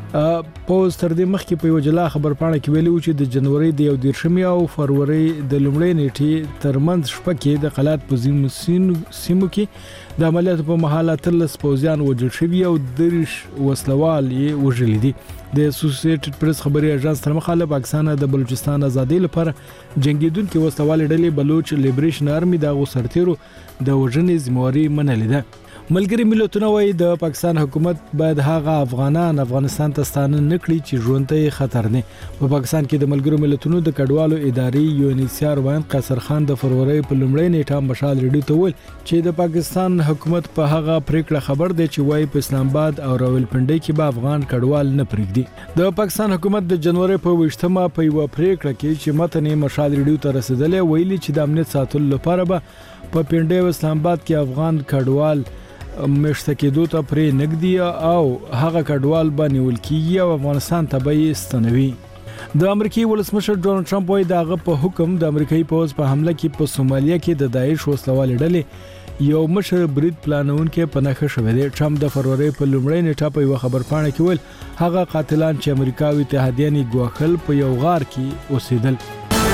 پوز تر دې مخکې په یو جلا خبرپاڼه کې ویلي و چې د جنوري د 11 او فروری د لومړۍ نیټې ترمنځ شپه کې د قلات په سیمو کې د عملیاتو په مهال 13 پوځیان وژل شوي او 10 وسلوال یې وژل دي. د اسوسییټډ پریس خبري اژانس تر مخاله پاکستان د بلوچستان ازادي لپاره جنگیدونکو وسلوال ډلې بلوچ لیبریشن آرمي د غوسرتیرو د وژنې ذمہواری منلې ده. ملګری ملتونه وايي د پاکستان حکومت باید هغه افغانان افغانستان ته ستانه نکړي چې ژوند ته خطر نه. په پاکستان کې د ملګرو ملتونو د کډوالو ادارې UNHCR وایي قصر خان د فروری په لومړۍ نیټه مشال ریډیو ته ویل چې د پاکستان حکومت په هغه پریکړه خبر دی چې وايي په اسلام آباد او راولپنډي کې به افغان کډوال نه پرېږدي. د پاکستان حکومت د جنوري په 28مه په یو پریکړه کې چې متن مشال ریډیو ته رسیدلې ویلي چې د امنیت ساتلو لپاره به په پنډي او اسلام آباد کې افغان کډوال مشته کېدو ته پرې نګدي او هغه کډوال باندې نیول کیږي او افغانستان ته به ستنوي. د امریکای ولسمشر ډونالد ټرمپ وايي دغه په حکم د امریکایي پوز په حمله کې په سومالیا کې د داعش وسلوال ډلې یو مشر برید پلانونکو په نخښه شوی دی. ټرمپ د فروری په لومړۍ نیټه په یو خبرپاڼه کې ویل هغه قاتلان چې امریکا او اتحادیان ګواخل په یو غار کې اوسېدل.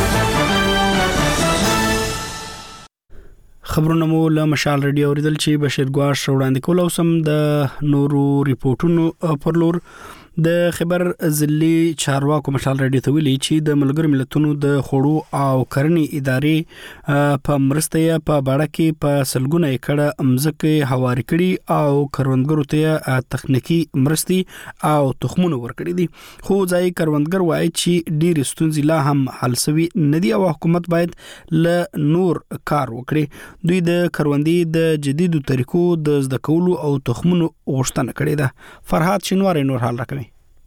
خبرونه مو له مشال ریډیو اوریدل چې بشیر ګوار وړاندې کول. او سم د نورو ریپورتونو پر لور د خبر ضلعي چارواکو مشال ریډیو ته ویلي چې د ملګرو ملتونو د خوړو او کرنې ادارې په مرسته په باړه کې په سلګونه ایکړه مځکه هواري کړي او کروندګرو ته تخنیکی مرستي او تخمونه ورکړي دي. خو ځای کروندګر وایي چې ډیر ستونزې لا هم حل شوي نه دي او حکومت باید له نور کار وکړي. دوی د کروندې د جديدو طریقو د زده کولو او تخمونو غوښتنه کړې ده. فرهاد شینواری نور حال راکوي.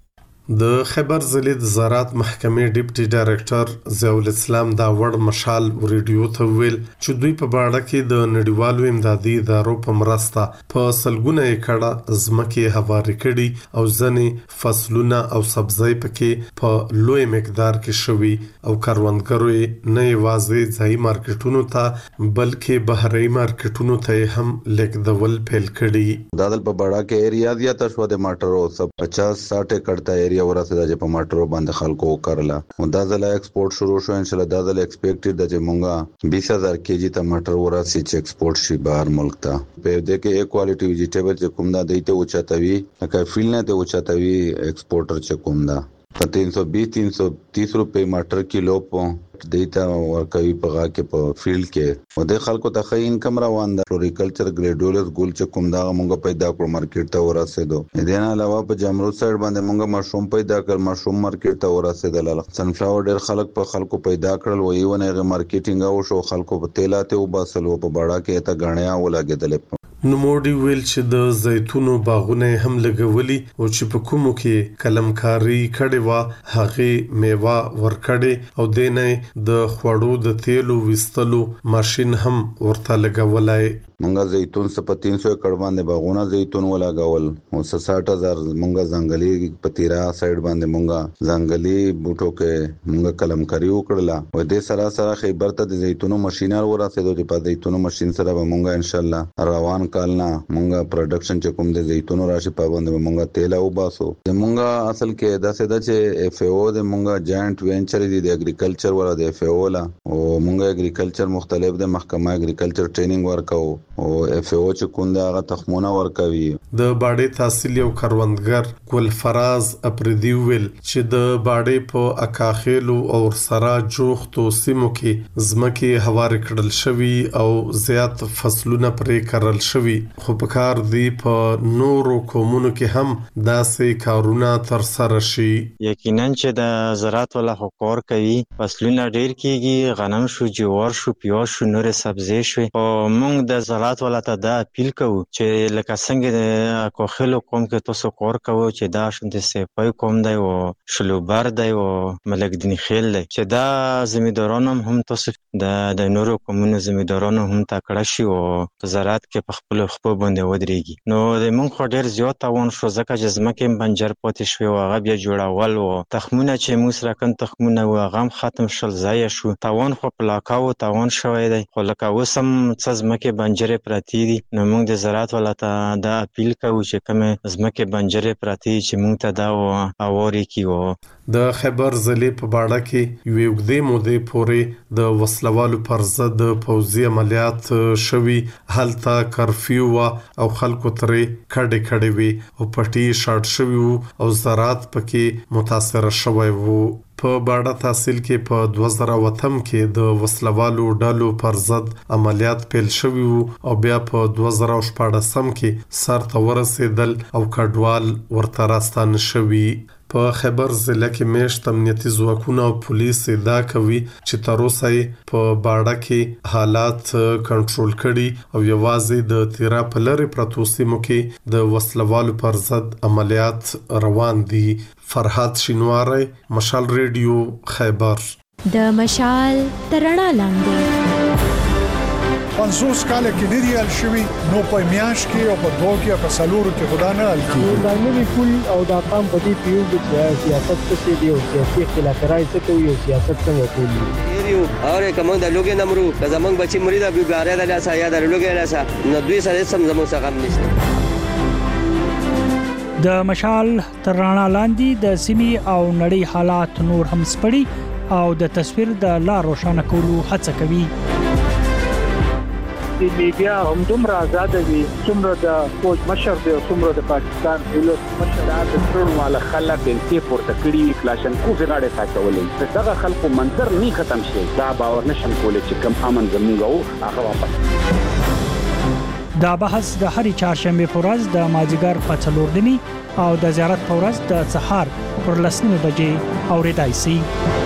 د خیبر ضلع د زراعت محکمې ډیپټي ډایریکټر ضیاء الاسلام دا وړ مشال ریډیو ته ویل چې دوی په باړه کې د نړیوالو امدادي ادارو په مرسته په سلګونه ایکړه ځمکې هواري کړي او ځنې فصلونه او سبزی پکې په لوی مقدار کې شوي او کروندګرو نه یوازې ځایي مارکیټونو ته بلکې بهري مارکیټونو ته هم لیږدول پیل کړي. دادل په باړه کې ایریا دیا تر شو د ماټرو 50-60 ایکړ ته ایریا ورسېده چې په ماټرو باندې خلکو وکړله. دا ځل ایکسپورټ شروع شو ان شاء الله. دا ځل ایکسپیکټډ ده چې مونږه 20000 کېجی ته ماټر ورسې چې ایکسپورټ شي بهر ملک ته. په دې کې یک کوالټي ویجیټیبل چې کوم دا دیته اوچتوي لکه فیل نه ته اوچتوي ایکسپورټر چې کوم دا په 320-330 روپے ماټر کیلو په دیتا ورکوي په غا کې په فیلډ کې او د خلکو ته ښه انکم روان ده. فلوریکلچر ګریډولس ګول چې کوم دا مونږ پیدا کړو مارکیټ ته ورسېدو. دې نه علاوه په جمرود سایډ باندې مونږ مشروم پیدا کړ، مشروم مارکیټ ته ورسېدل. سنفلاور ډېر خلکو پیدا کړل و یو نه مارکیټینګ او شو خلکو په تیلاته وباسل او په باړه کې ته غاڼیا ولګېدل. نوموړي ویل چې د زیتونو باغونه هم لګولي او چې په کومو کې کلمکاری کړي وا هغه میوه ورکړي او دینه د خوړو د تیلو وستلو ماشين هم ورته لګولای. مونږه زیتون په 300 ایکړ باندې باغونه زیتون ولاګول او 60,000 مونږه ځنګلي پتیرا سایډ باندې مونږه ځنګلي بوټو کې مونږه کلمکاری وکړه او د سره خیبر ته د زیتونو ماشينار ورسېدو چې په زیتونو ماشين سره به مونږه ان شاء الله روان کالنا مونږه پروډکشن چې کوم د زیتونو راشي په باندې مونږه تیل او باسو مونږه اصل کې دا سده چې اف او د مونږه جاینټ وینچر دي د اګریکلچر ولا د اف او لا او مونږه اګریکلچر مختلف د محکمه اګریکلچر ټریننګ ورکاو او اف او چې کوم دا هغه تخمونه ورکوي د باډي تحصیل یو کروندګر ګلفراز اپریدي ویل چې د باډي په اکاخیلو او سرا جوختو سیمو کې زمکه هوار کړل شوی او زیات فصلونه پرې کړل شوی خو په کار دی په نورو قومونو کې هم داسې کارونه تر سره شي یقینا چې د زراعت ولا حقوق کوي فصلونه ډیر کیږي غنم شو جوار شو پیاز شو نور سبزی شو او موږ د زراعت ولا ته دا اپیل کوو چې لکه څنګه د کوخلو قوم کې تاسو کار کوو چې دا شنت سپای قوم دی او شلوبر دی او ملک دین خیل دی چې دا زمیدارانو هم تاسو د نورو قومونو زمیدارانو هم تکړه شي او زراعت کې په خپل خپل باندې ودرېږي نو د موږ خو ډیر زیات تاوان شو ځکه چې زمکه بنجر پاتې شو او هغه بیا جوړول او تخمونه چې موږ سره کن تخمونه و هغه ختم شل ځای شو تاوان خو پلاکاو تاوان شوی دی خو لکه وسم څه زمکه بنجرې پراتی دي نو موږ د زراعت ولته دا اپیل کوو چې کوم زمکه بنجرې پراتی چې موږ ته دا اوري کیو د خیبر ضلع په باډه کې یو وګړي مودې پورې د وسلوالو پر ضد پوځي عملیات شوي هلته کرفیو او خلکو ترې کډې وي او پټي شارټ شوي او زراعت پکې متاثر شوی وو په باډه تحصیل کې په 2008 کې د وسلوالو ډلو پر ضد عملیات پیل شوي او بیا په 2014 کې سر ته ورسېدل او کډوال ورته راستانه شوي په خیبر ضلع کې میشت امنیتي ځواکونه او پولیس ادعا کوي چې تر اوسه په باډه کې حالات کنټرول کړي او یوازې د تیرا په لری پروتو سیمو کې د وسلوالو پر ضد عملیات روان دي فرحات شینواری مشال ریډیو خیبر د مشال ترڼا لاندې 50 کال کې ډیر یال شوی نو په میاش کې او په دوه کې په سالورو کې خدا نه الکی دا نوی پول او دا قام په دې پیو چې سیاست څه دی او سیاسي اختلافات څه کوي او سیاست څنګه کوي یو اور کوم د لوګي نمرو که زمنګ بچی مریدا بیګاره د لاسه یا د لوګي لاسه نو دوی سره سم زمو څخه غم نشته د مشال ترڼا لاندې د سیمي او نړۍ حالات نور هم سپړي او د تصویر د لا روښانه کولو هڅه کوي د میډیا هم دومره آزاد دي څومره د فوج مشر دی څومره د پاکستان دولت مشر د ټول مال خلک بنتي پورته کړی کلاشن کو غاړه ساتولې دغه خلکو منظر نه ختم شي دا باور نشم کولای چې کم امن زموږ او هغه واپس دا بحث د هرې چهارشنبه په ورځ د مازیګر په 4 نیمه او د زیارت په ورځ د سهار پر 10 بجې اورېدای شي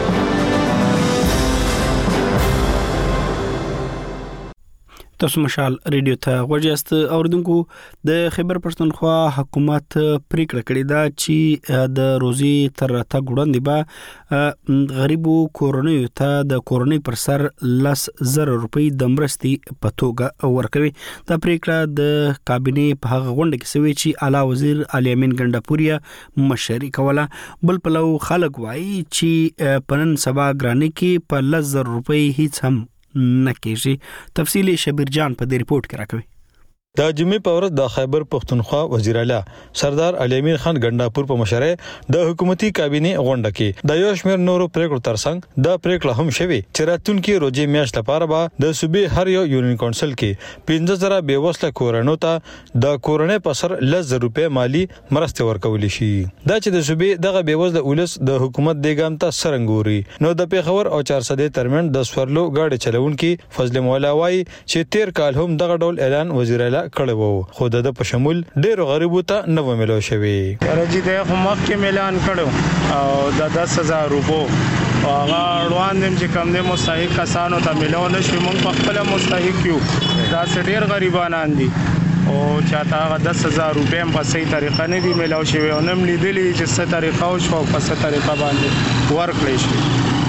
تاسو مشال ریډیو ته غوړیاست اوردونکو د خیبر پښتونخوا حکومت پریکړه کړې ده چې د روزي تر تا ګړندې به غریبو کورنیو ته د کورنۍ پر سر 10,000 روپۍ د مرستي په توګه ورکوي دا پریکړه د کابینې په هغه غونډه کې شوې چې اعلی وزیر علي امین ګنڈاپوریا مشري کوله بل پلو خلک وایي چې پنن سبا ګرانی کې په 10,000 روپۍ هیڅ هم نکېږي تفصیلی شبیر جان په دې ریپورت کې راکوي د جمعې په ورځ د خیبر پښتونخوا وزیر اعلی سردار علي امین خان ګنڈاپور په مشرۍ د حکومتي کابینې غونډه کې د یو شمېر نورو پریکړو ترڅنګ د پریکړه هم شوې چې راتلونکي روزي میاشت لپاره به د صوبې هر یو یونین کونسل کې 15,000 بیوسله کورنو ته د کورنۍ په سر 10,000 روپۍ مالی مرسته ورکول شي دا چې د صوبې دغه بیوسله ولس د حکومت د ګام ته سرنګوري نو د پیښور او 400 ترمن د سورلو گاډي چلونکي فضل مولا وای چې 13 کال هم دغه ډول اعلان وزیر اعلی کړو خو د په شمول ډیرو غریبو ته نو ملو شوی راځي د حکومت کې اعلان کړو او د 10,000 روپو هغه روان دي چې کم دي مستحق کسانو ته ملو نشي مونږ په خپل مستحق یو دا ډیر غریبانان دي او چاته هغه 10,000 روپۍ په صحیح طریقه نه دی ملو شوی او نم لیدلی چې څه طریقه او شو په څه طریقه باندې ورکړی شي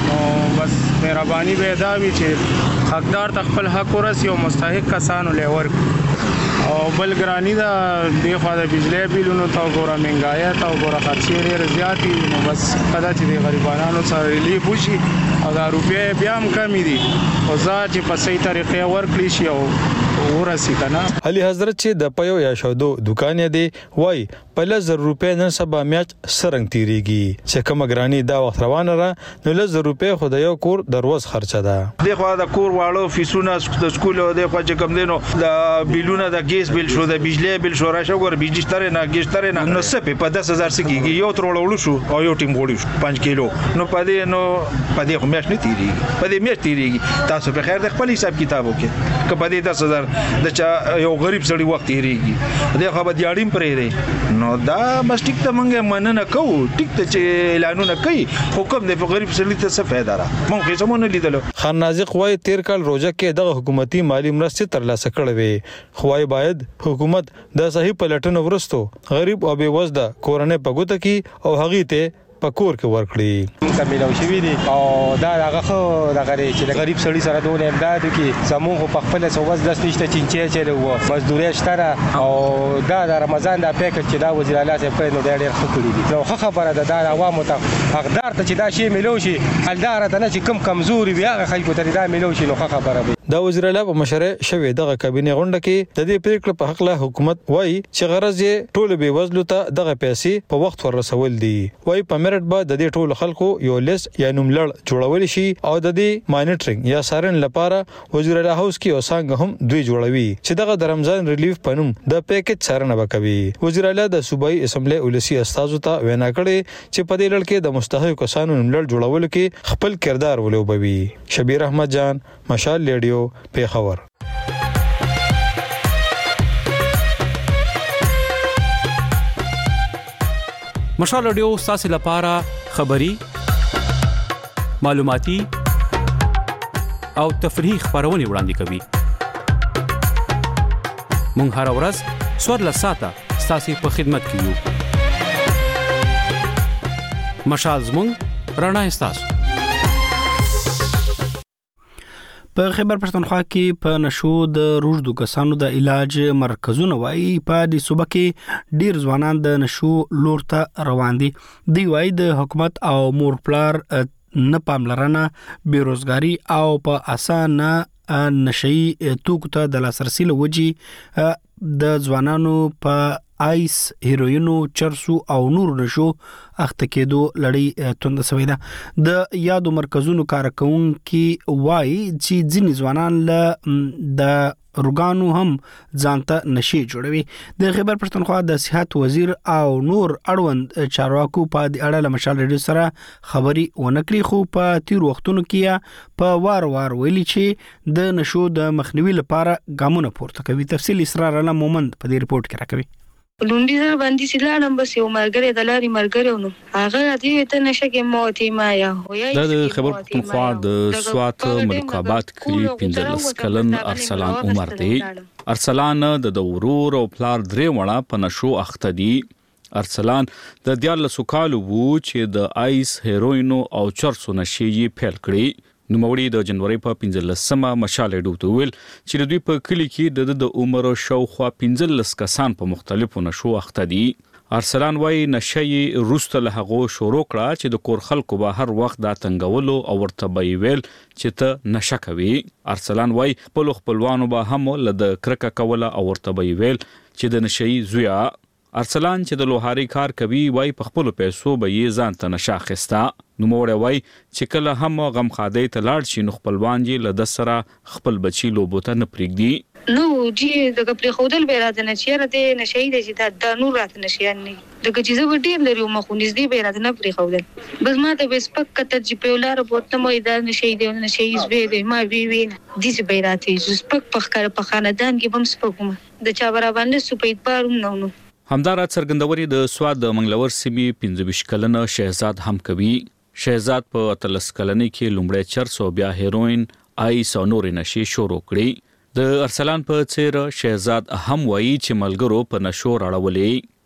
نو بس مهرباني به دا وي چې حقدار خپل حق ورسي او مستحق کسانو لور او بل ګرانی دا د خو د بجلی بیلونو ته ګوره منګایا ته ګوره خرچې ډېر زیاتې نو بس کدا چې د غریبانو سره ریلیف وشي او دا روپیه بیا هم کمی دي او ځا چې په صحیح طریقې ورکړي شي او ورسي کنه علي حضرت چې د پيو یا شودو دکان دی وای په 1000 روپے نن سبا میاچ سرنګ تیریږي چې کوم ګرانی دا وخت روانه را نو 1000 روپے خو د یو کور دروازه خرچه ده د خو د کور واړو فیسونه د سکول او د خو چې کوم دینو د بیلونه د ګیس بیل شو د بجلی بیل شو راشه ګور بجلی ستاره نه ګیس ستاره نه نو سپه په 10000 سکیږي یو ترولول شو او یو ټیم غوړي شو 5 کیلو نو پدې خو میاش نه تیریږي پدې میاش تیریږي تاسو په خیر د خپل حساب کتابو کې کبه دې 10000 د چا یو غریب سړی وخت تیریږي د خو به دیاړم پرې دی نو دا مستیک ته مونږه مننه کوو ټیک ته چې اعلانونه کوي حکم د غریب سړي ته څه فائدہ را مونږ هیڅ مونږ نه لیدلو خان نازق وای تیر کال روزه کې د حکومتي مالی مرستې ترلاسه کړې وي خوای باید حکومت د صحیح پلټنو ورستو غریب او بے وزده کورنۍ پګوت کی او هغه ته پکور کې ورکړي کمیلو شوی دي او دا هغه خو د غریب سړي سره دونه امداد کی زموږ په خپل سوز د نشته چینچې چلو مزدوري شته او دا د رمضان د پیکج چې دا وزیر اعلی صاحب کړي نو ډېر ښه کړی دي نو خبره ده د عوامو ته حقدار ته چې دا شی ملو شي حلدار ته نه چې کم کمزوري وي هغه خلکو ته دا ملو شي نو خبره ده دا وزیر اعلی په مشره شوی دغه کابینه غونډه کې د دې پریکړه په حق له حکومت وای چې غرض یې ټول به وزلو ته دغه پیسې په وخت ورسول دي وای په میرټ بعد د دې ټول خلکو یو لیست یا نوملړ جوړول شي او د دې مانیټرینګ یا سارن لپاره وزیر اعلی هاوس کې اوسانګ هم دوی جوړوي چې دغه د رمضان ریلیف پنوم د پیکج سارنه وکوي وزیر اعلی د صوبایي اسمبلی ولسی استازو ته وینا کړې چې په دې لړ کې د مستحق کسانو نوملړ جوړول کې خپل کردار ولوبوي شبیر احمد جان مشال ریډیو پیښور مشال ریډیو ستاسو لپاره خبري معلوماتي او تفریحي خبرونه وړاندې کوي مونږ هر ورځ سوړ ساته ستاسو په خدمت کې یو مشال زموږ رڼا ستاسو په خیبر پښتونخوا کې په نشو د روږدو کسانو د علاج مرکزونه وایي په دې صوبه کې ډیر ځوانان د نشو لور ته روان دي دی وایي د حکومت او مور پلار نه پاملرنه بیروزګاری او په اسانه نشئی توکو ته د لاسرسي لوجي د ځوانانو په آیس هیروینو چرسو او نور نشو اخته کېدو لړۍ توند سوي ده د یادو مرکزونو کارکونکو وای چې ځینې ځوانان له د روغانو هم ځانته نشي جوړوي د خیبر پښتونخوا د صحت وزیر او نور اړوند چارواکو په اړه له مشال ریډیو سره خبري ونکړي خو په تیر وختونو کې په وار ویلي چې د نشو د مخنیوي لپاره ګامونه پورته کوي تفصیل اسرار الله مومند په دې رپورت کې راکوي لوندې زر باندې سلانم بس یو مرګره د لاري مرګره نو هغه دې ته نشه کې موتي ما یا هویا د خبر پښتونخوا د سوات ملکابات کلی 15 کلن ارسلان عمر دی ارسلان د ورور او پلار درې وړه په نشو اخته دي ارسلان د 14 کالو وو چې د آیس هیروینو او چرسو نشي یې فعال کړی نوموړي د جنوري په 15مه مشال ریډیو ویل چې د دوی په کلی کې د عمر شاوخوا 15 کسان په مختلفو نشو اخته دي ارسلان وای نشي روسته له هغه شروع کړه چې د کور خلکو به هر وخت د تنګولو او ورته ویل چې ته نشه کوي ارسلان وای په خپلوانو به هم له کرکه کوله او ورته ویل چې د نشي زویا ارسلان چې د لوهاري کار کوي وای په خپل پیسو به یې ځان ته نشه خستا نوموړی وای چې کله هم غم خادي ته لاړ شي نو خپلوان یې له سره خپل بچي لوبوته نه پرېږدي نو جی دغه پرې خودل به راځي نه چیرې د نشي د چې د نور راته نشي نه دغه چې زه ډیر لري او مخونیز دی به راځي نه پرې خودل بس ما ته بس پک کته چې په لار بوته مې د نشي دی نشي زوی ما وی دې چې به راځي زس پک پخکر په خاندان کې بم سپکم د چا برابر سپید بارم نو همدارات څرګندوري د سواد د منګلور سیمې 15 کلنه شهزاد هم کوي شهزاد په 13 کلنۍ کې لومړی چرس او بیا هیروین آیس او نور نشي شروع کړی د ارسلان په څیر شهزاد هم وایي چې ملګرو په نشو راړولې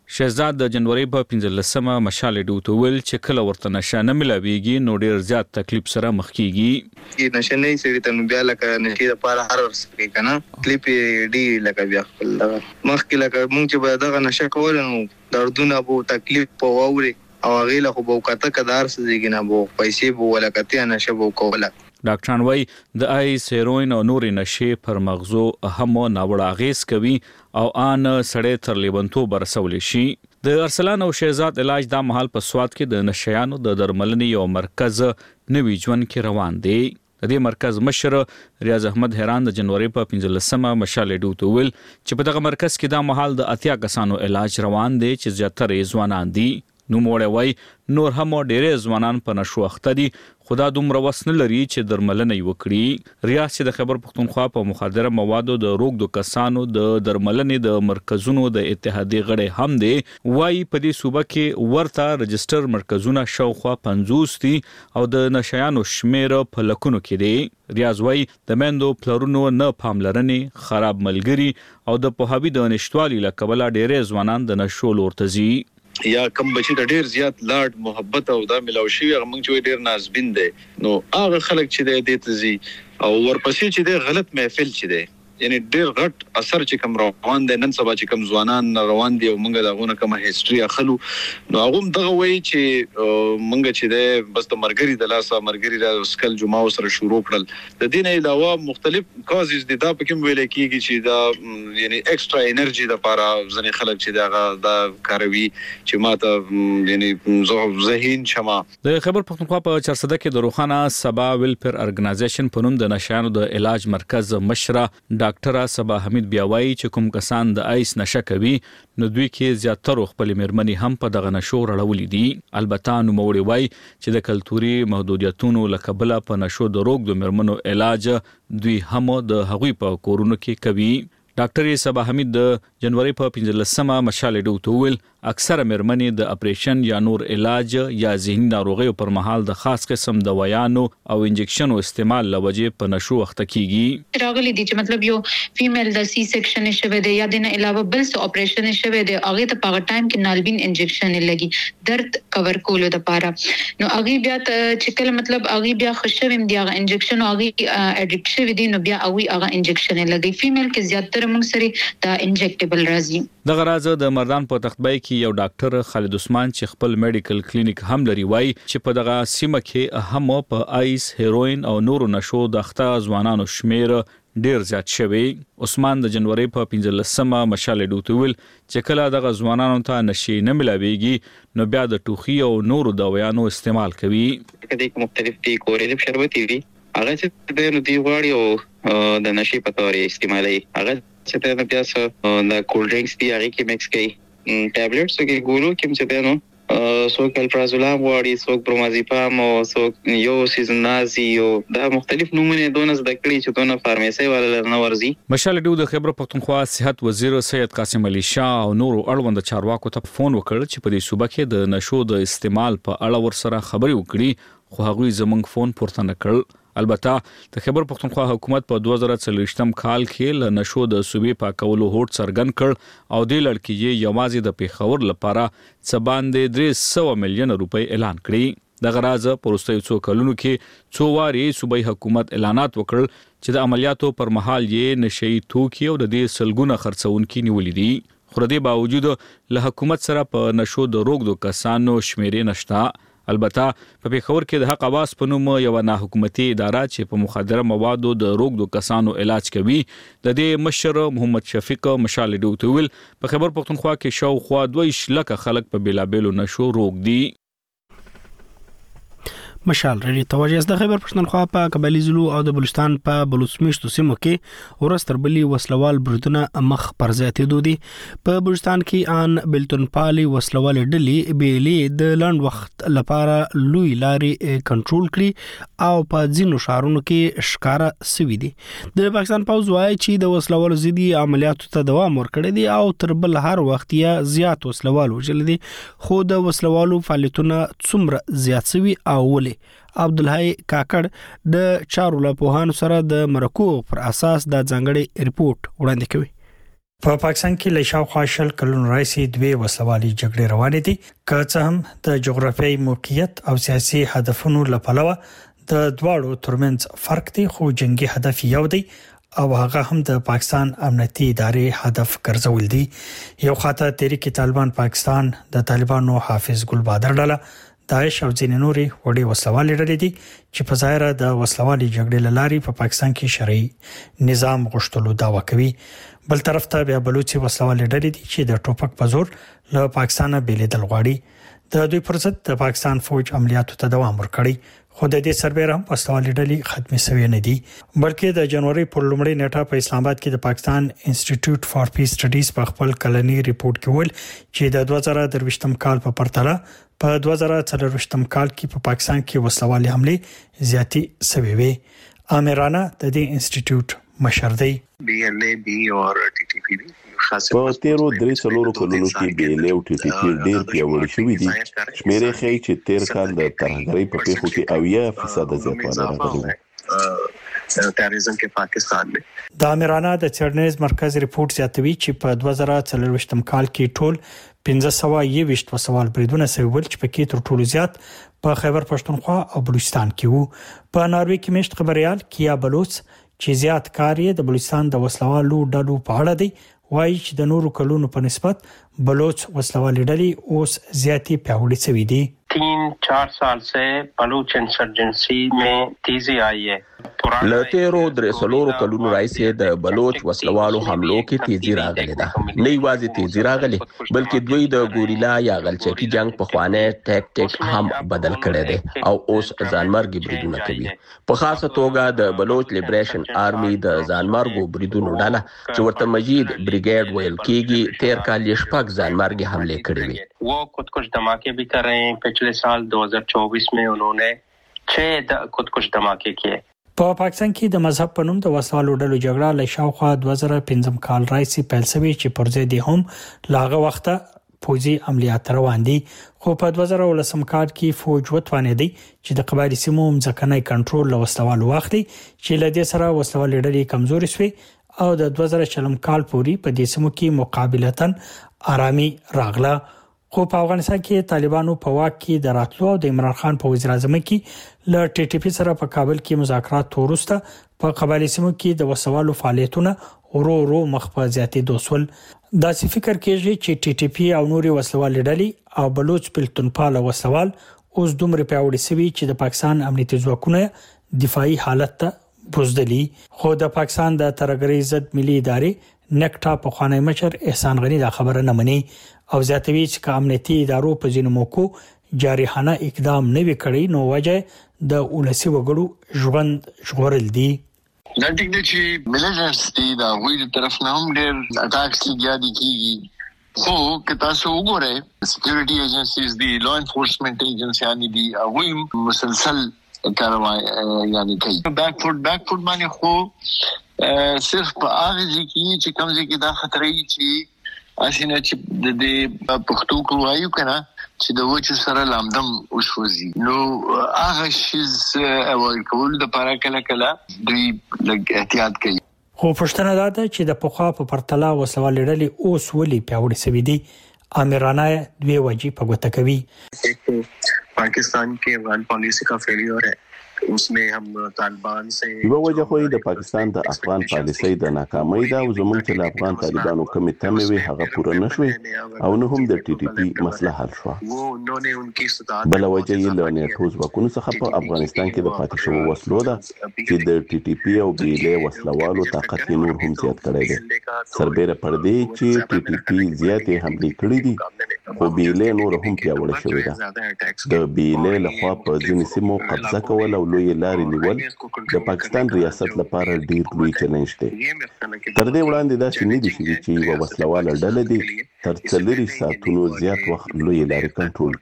شهزاد د جنوري په 15مه مشال ډوته ویل چې کله ورته نشه نه ملاويږي نو ډیر زیات تکلیف سره مخ کیږي. نشه نه سړي ته بیا لکه نشي لپاره هر ورسره کنه تکلیف دی لکه بیا خپل مخ کې لکه مونږ چې به دغه نشه کول نو دردونه بو تکلیف په ووري او غیله خو بو کته کدار سږي نه بو پیسې بو ولکته نشه بو کوله. ډاکټران وایي د آیس هیروین او نورې نشې پر مغزو هم ناوړه اغیز کوي او ان سړی تر لیونتوب رسولی شي. د ارسلان او شهزاد علاج دا مهال په سواد کې د نشیانو د درملنې یو مرکز نوي ژوند کې روان دی. د دې مرکز مشر ریاض احمد حیران د جنوري په 15مه مشال ډوته ویل چې په دغه مرکز کې دا مهال د 80 کسانو علاج روان دی چې زیاتره ځوانان دي. نو موړی وای نور هم ډېرې ځوانان په نشو اخته دي خدا دومره وس نه لري چې درملنه یې وکړي. ریاض چې د خیبر پښتونخوا په مخدره موادو د روغدو کسانو د درملنې د مرکزونو د اتحادیې غړی هم دی وای په دې صوبه کې ورته رجستر مرکزونه شاوخوا 50 دي او د نشیانو شمیر په لکونو کې دی. ریاض وای د مندو پلرونو نه پاملرنې خراب ملګری او د پوهاوی د نشټوالي لکبل ډېرې ځوانان د نشو لورته ځي یا کم بچی ته ډیر زیات لاډ محبت او دا ملاو شي هغه مونږ چې ډیر نازبین دي نو هغه خلک چې د دې تزي او ورپسې چې د غلط محفل چې دی یعنی ډیر غټ اثر چې کوم روان دي نن سبا چې کوم ځوانان روان دي او مونږ دغه کومه هیستوري اخلو نو هغه دغه وایي چې مونږ چې د بس د مرګري د لاسه مرګري د سکل جمعه سره شروع کړل د دین علاوه مختلف کازز دي دا په کوم ویل کېږي چې دا یعنی ایکسترا انرژي د لپاره ځنې خلک چې دا کاروي چې ماته یعنی ذهین شمه. د خیبر پښتونخوا په چرسده کې د روخانه سبا ویلفیر ارګنایزیشن په نوم د نشانو د علاج مرکز مشره ډاکټر صبا حمید بیاوي چې کوم کسان د آیس نشه کوي نو دوی کې زیاتره خپل مرمنې هم په دغه نشو رړولې دي. البته نو موړي وای چې د کلتوري محدودیتونو لکبله په نشو د روغ د مرمنو علاج دوی هم د هغوی په کورونو کې کوي. ډاکټر صبا حمید د جنوري په 15مه مشال ډوته ویل اکثره مرمنې د اپریشن یا نور علاج یا ذهني ناروغیو پر مهال د خاص قسم دوايانو او انجکشنو استعمال لوجه په نشو اخته کیږي. راغلي دي چې مطلب یو فیمیل د سی سیکشن شوه دی یا د نه علاوه بل څه اپریشن شوه دی هغه ته په ټایم کې نالبین انجکشن لګي درد کور کولو د پاره نو هغه بیا چې کله مطلب هغه بیا خوشویم دی هغه انجکشن هغه اډکټ شوی دی نو بیا هغه انجکشن لګي. فیمیل کې زیاتره موږ سره د انجکټیبل راځي. دغه راز د مردان په تختبای کې یو ډاکټر خالد عثمان چې خپل میډیکل کلینیک هم لري وای چې په دغه سیمه کې هم په آیس هیروین او نورو نشو د اخته ځوانانو شمیر ډیر زیات شوی. عثمان د جنوري په 15مه مشال ډوته ویل چې کله دغه ځوانانو ته نشي نه ملاويږي نو بیا د ټوخي او نورو دوايانو استعمال کوي. کله مختلف دي کورې شربتي دي هغه چې د نو دی غواړي او د نشي په تور استعمالي هغه چې د بیا د کول ډرینکس دی هغه کې مکس کوي ټابلیټس کې ګورو کوم چې نو سو کلپرازولام واړي سو پرومازیپام او سو یو سیزنازي او دا مختلف نمونه دونه د کړي چې دونه فارمیسي والا نه ورزي. مشال ډو د خیبر پښتونخوا صحت وزیر سید قاسم علي شاه او نور اړوند چارواکو ته فون وکړ چې په دې صوبه کې د نشو د استعمال په اړه ورسره خبري وکړي خو هغوی زمونږ فون پورته نه کړ. البته د خیبر پښتونخوا حکومت په 2023م کال کې ل نشو د صوبې پاکولو هوډ څرګند کړ او د لړکی یوازې د پیښور لپاره څه باندې 300 میلیون روپۍ اعلان کړی. د غراز پروستۍ څو کلونو کې څو واري صوبې حکومت اعلانات وکړل چې د عملیاتو پر مهال یې نشي توکي او د دې سلګونه خرڅونکو نیولې دي. خو د دې باوجود له حکومت سره په نشو د روغدو کسانو شمیرې نشته. البته په پیښور کې د حق اواز په نوم یو نه حکومتي اداره چې په مخدره موادو د روغدو کسانو علاج کوي د دې مشر محمد شفیق مشال ډوته ویل په خیبر پښتونخوا کې شاوخوا 2 لک خلک په بیلابېلو نشو روغ دي. مشال رډي توجه د خیبر پښتونخوا په قبایلی زلو او د بلوچستان په بلوچمیشتو سیمو کې ورستر بلی وسلوال بردونه مخ پر زیاتېدو دي. په بلوچستان کې ان بلتون پالي وسلوال ډلې بیلې د لاند وخت لپاره لوی لاري کنټرول کړي او په ځینو شهرونو کې ښکارا سوي دي. د پاکستان پوز وايي چې د وسلوال زیدي عملیاتو ته دوام ورکړي دي او تر بل هر وخت یا زیات وسلوال وجل دي خو د وسلوالو فعالیتونه څومره زیات سوي او ولې عبدالحی کاکړ د چارو له پوهانو سره د مرکو پر اساس د ځنګړي ریپورت وړاندې کوي. په پاکستان کې له شاوخوا شل کلونو راځي دوه وسلوالي جګړې روانې دي که څه هم د جغرافیایي موقعیت او سیاسي هدفونو لپاره د دواړو ترمنځ فرق دی خو جنگي هدف یو دی او هغه هم د پاکستان امنیتي ادارې هدف ګرځول دي یو خاطر تحریک طالبان پاکستان د طالبانو حافظ ګل بادر ډله داعش او ځینې نورې وړې وسلوالې ډلې دي چې په ظاهر د وسلوالي جګړې لاري په پاکستان کې شرعي نظام غوښتلو دعوا کوي بل طرف ته بیا بلوچي وسلوالي ډلې دي چې د ټوپک په زور له پاکستانه بیلیدل غواړي د دوی پر ضد د پاکستان فوج عملیاتو ته دوام ورکړي خو د دې سربېره هم وسلوالي ډلې ختمې شوې نه دي بلکې د جنوري پر لومړۍ نیټه په اسلام آباد کې د پاکستان انسټیټیوټ فار پیس سټډیز په خپل کلنی ریپورت کې ویل چې د 2023م کال په پرتله په 2024م کال کې په پاکستان کې وسلوالي حمله زیاتې شوې وي امرانه د دې انسټیټیوټ مشر دی BLA اور TTP په تیرو درې څلورو کلونو کې BLA او TTP ډېر پیاوړي شوي دي شمیرې ښیي چې تیر کال د ترهګرۍ په پیښو کې 80% زیاتوالی راغلی تروریزم کې پاکستان میں د امرانه د چرنیز مرکز ریپورت زیاتوي چې په 2024م کال کې ټول 1520 وسوال بریدونه سوي چې پکې تر ټولو زیات په خیبر پښتونخوا او بلوچستان کې وو په ناروې کې مشت خبريال کیا بلوچ چې زیات کاری د بلوچستان د وسلوالو ډلو په اړه دی وایي چې د نورو کلونو په نسبت بلوچ وسلوالي ډلې اوس زیاتې پیاوړې شوې دي 3-4 साल से बलूच इंसर्जेंसी में तेजी आई है لتیرو درې څلورو کلونو راځي د بلوچ وسلوالو حملو کې تیزی راغلی ده نه یوازې تیزی راغلی بلکې دوی د ګوریلا یا غلچکی جنگ په خوانه ټیکټیک هم بدل کړی دی او اوس ځانمرګي بریدونه کوي په خاصه توګه د بلوچ لیبریشن آرمي د ځانمرګو بریدونو ډله چې ورته مجید بریګیډ ویل کیږي تیر کال یې شپږ ځانمرګي حمله کړې وي वो खुद कुछ धमाके भी कर रहे हैं पिछले साल 2024 में उन्होंने 6 खुद कुछ धमाके किए په پاکستان کې د مذهب په نوم د وسوالو ډلو جګړه له شاوخوا 2015 کال راځي پیل شوی چې پر ځای دي هم لاغه وخته فوجي عملیات روان دي خو په 2019 کال کې فوج وتوانېدي چې د قبایلی سیمو ځمکنۍ کنټرول له وسوالو واخلي چې له دې سره وسوالو ډلې کمزوري شوي او د 2000 کال پورې په دې سیمو کې مقابلتن آرامي راغله خو په افغانستان کې طالبانو په واک کې د راتلو او د عمران خان په وزیر اعظم کې ل ټي ټي پی سره په کابل کې مذاکرات ورسته په قبایلی سیمو کې د وسوالو فعالیتونه ورو مخ په زیاتې دوسول داسې فکر کېږي چې ټي ټي پی او نوري وسوال ډلې او بلوچ پلتونپاله وسوال اوس دومره پیاوړي شوي چې د پاکستان امنیتي ځواکونه دفاعي حالت ته بوزدلي خو د پاکستان د ترهګرۍ ضد ملي ادارې نکټا په خوانی مشر احسان غنی دا خبره نه مني او زیاتوي چې امنیتي ادارو په ځینو موکو جارحانه اقدام نه وکړي نو وجه د اولسي وګړو ژوند ژغورل دي دا ټیک دی چې ملیټنټس دي دا وایي د طرف نه هم ډېر اټاکس کیږي خو که تاسو وګورئ سکیورټي ایجنسیز دي لا انفورسمنت ایجنسیان دي هغه مسلسل کاروای یعنی کوي بیک فوټ باندې خو صرف په هغه ځکه چې کوم ځکه دا خطرې چې اسینه چې د پښتو کوایو کنه چې د وچو سره لامدم وشوزي نو هغه شیز اول کول د پاره کله دوی لږ احتیاط کوي خو پښتنه دا ده چې د پخوا په پرتله وسوال ډلې اوس ولي پیاوړي شوي دي امرانه دوی وجې په ګوته کوي पाकिस्तान के अफगान पॉलिसी का फेलियर है उसमें हम तालिबान से یو وجه خو د پاکستان د افغان پالیسۍ د ناکامۍ دا او زموږ چې افغان طالبانو کمی تمې وي هغه پوره نشوي او نه هم د ټي ټي پی مسله حل شو بل وجه یې له نیټو ځواکونو څخه په افغانستان کې د پاتې شوو وسلو ده چې د ټي ټي پی او BLA وسلوالو طاقت نور هم زیات کړی دی سربېره پر دې چې ټي ټي پی زیاتې حملې کړې دي خو BLA نور هم پیاوړی شوی ده د BLA لخوا په ځینې سیمو قبضه کول او لوی لارې نیول د پاکستان ریاست لپاره ډیر لوی چیلنج دی تر دې وړاندې دا چې نه دي شوي چې یو وسلواله ډله دي تر 40 ساعتونو زیات وخت لوی لارې کنټرول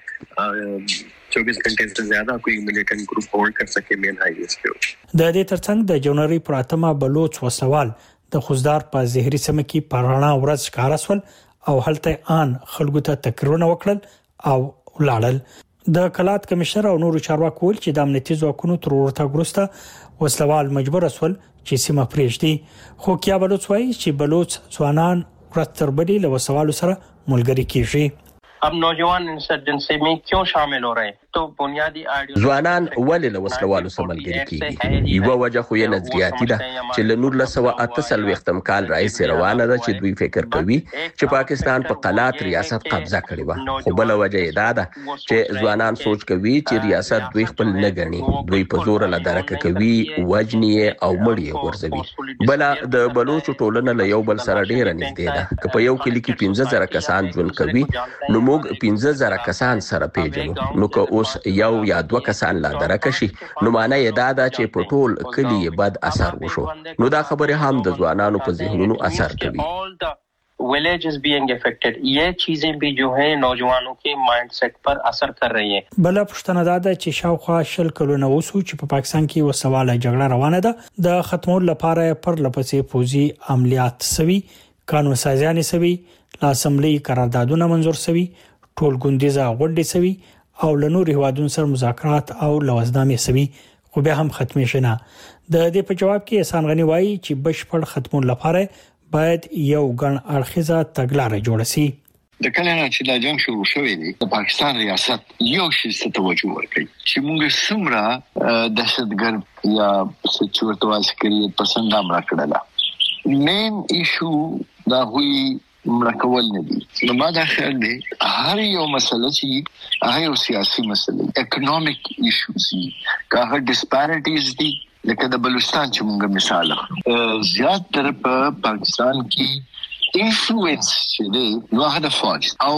کړي 24 घंटे से ज्यादा कोई मिलिटेंट ग्रुप होल्ड कर सके मेन हाईवेज पे د دې ترڅنګ د جنوري پر 8 بلوچ وسوال د خوزدار په زهري سیمه کې پرانا ورځ ښکار شول او هلته ان خلکو ته تکرونه وکړل او ولاړل د کلات کمشنر او نورو چارواکو چې د امنیتي ځواکونو تر ورته ګرسته وسلوال مجبور اسول چې سیمه پرېږدي. خو کیا بلوچ وایي چې بلوچ ځوانان ورځ تر بلې له وسوالو سره ملګری کیږي. अब नौजवान इंसर्जेंसी में क्यों शामिल हो रहे हैं तो बुनियादी ځوانان ولې له وسلوالو سره ملګري کیږي؟ یو وجه خو یې نظریاتي ده چې له 1948 کال راهیسې روانه ده چې دوی فکر کوي چې پاکستان په قلات ریاست قبضه کړی و. خو بل وجه یې دا ده چې ځوانان سوچ کوي چې ریاست دوی خپل نه ګڼي، دوی په زور له درکه کوي، وجنی او مړی ورځوي. بل د بلوچ ټولنه له یو بل سره ډیره نږدې ده. که په یو کلی کې 15000 کسان ژوند کوي نو موږ 15000 کسان سره پیژنو. نو که اوس یو یا دوه کسان لا درکه شي نو معنی یې دا ده چې په ټول کلی بد اثر وشو. نو دا خبره هم د ځوانانو په ذهنونو اثر کوي. villages being affected ये चीजें भी जो है नौजवानों के माइंडसेट पर असर कर रही हैं. بل پښتنه دا ده چې شاوخوا شل کلونه وسو چې په پاکستان کې وسواله جګړه روانه ده. د ختمول لپاره پر لپسې فوزي عملیات سوي، قانون سازیان سوي، لاسمبلی قراردادونه منزور سوي، ټول ګوندیزه غونډې سوي او له نور هیوادونو سره مذاکرات او لوازنامې سوي، خو بیا هم ختمې شنه. د دې په جواب کې احسان غنی وایي چې بشپړ ختمون لپاره باید یو ګڼ اړخیزه تګلارې جوړ شي. د کله نه چې دا جنگ شروع شوی دی د پاکستان ریاست یو شی ته توجه ورکړي چې موږ څومره دهشتګرد یا سچورته عسکري پسند امر کړل. مین ایشو دا وی مرکول نه دي. نو ما دا خیال دی هر یو مسله چې هغه یو سیاسي مسله اکونومیک ایشوز دي، که هغه ډیسپیریټیز دي لکه د بلوچستان چې موږ مثال اخلو. زیات تر په پاکستان کې انفلوئنس چې دی نو هغه د فوج او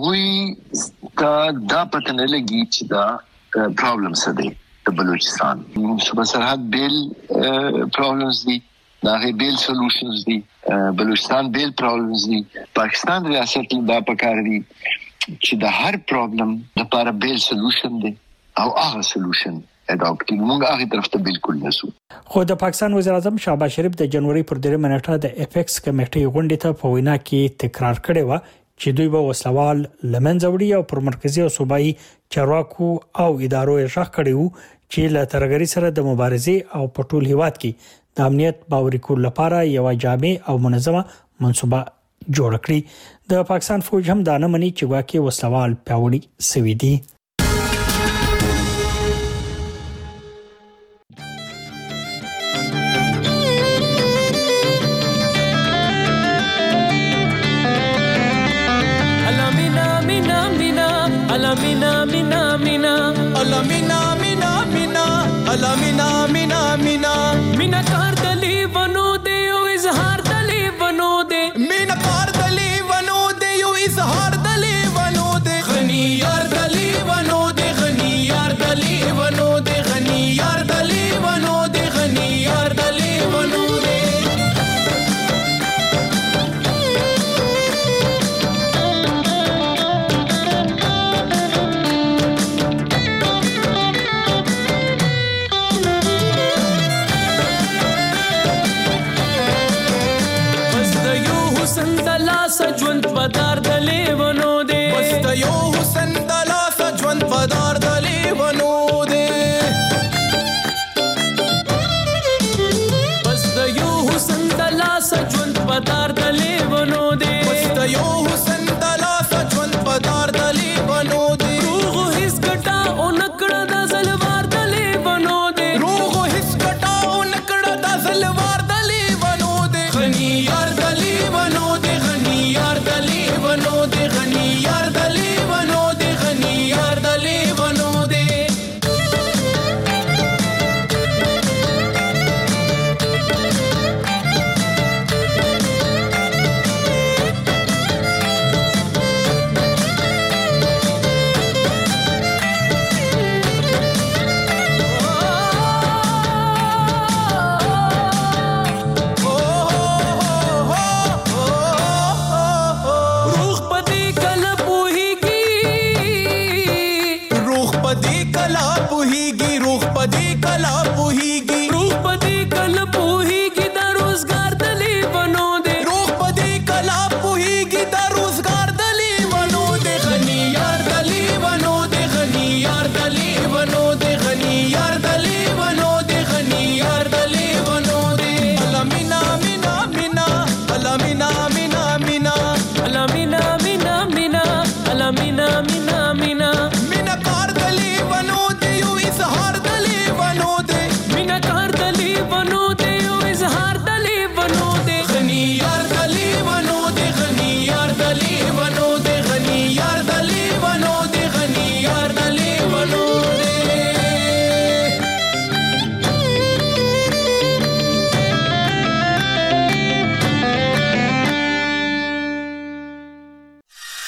هغه دا پته نه لګي چې دا پرابلم څه دی. د بلوچستان صوبه سرحد بیل پرابلمز دي، دا غي بیل سولوشنز دي، بلوچستان بیل پرابلمز دي. پاکستان ریاست دا پکار دي چې د هر پرابلم لپاره بیل سولوشن دي او هغه سولوشن اډاپټ کړي. موږ هغه طرف ته بالکل نسو. خو د پاکستان وزیر اعظم شهباز شریف د جنوري پر 3 منټه د اپیکس کمیټې غونډې ته په وینا کې تکرار کړی و چې دوی به وسلوال لمنځه وړي او پر مرکزی او صوبایي چارواکو او ادارو یې شخ کړي وو چې له ترګری سره د مبارزې او په ټول هیواد کې د امنیت باوري کول لپاره یو جامع او منظمه منصوبه جوړ کړي. د پاکستان فوج هم دا نه مني چې واقعي وسلوال پیاوړي سوي دي. Alamina mina mina Alamina mina mina Alamina mina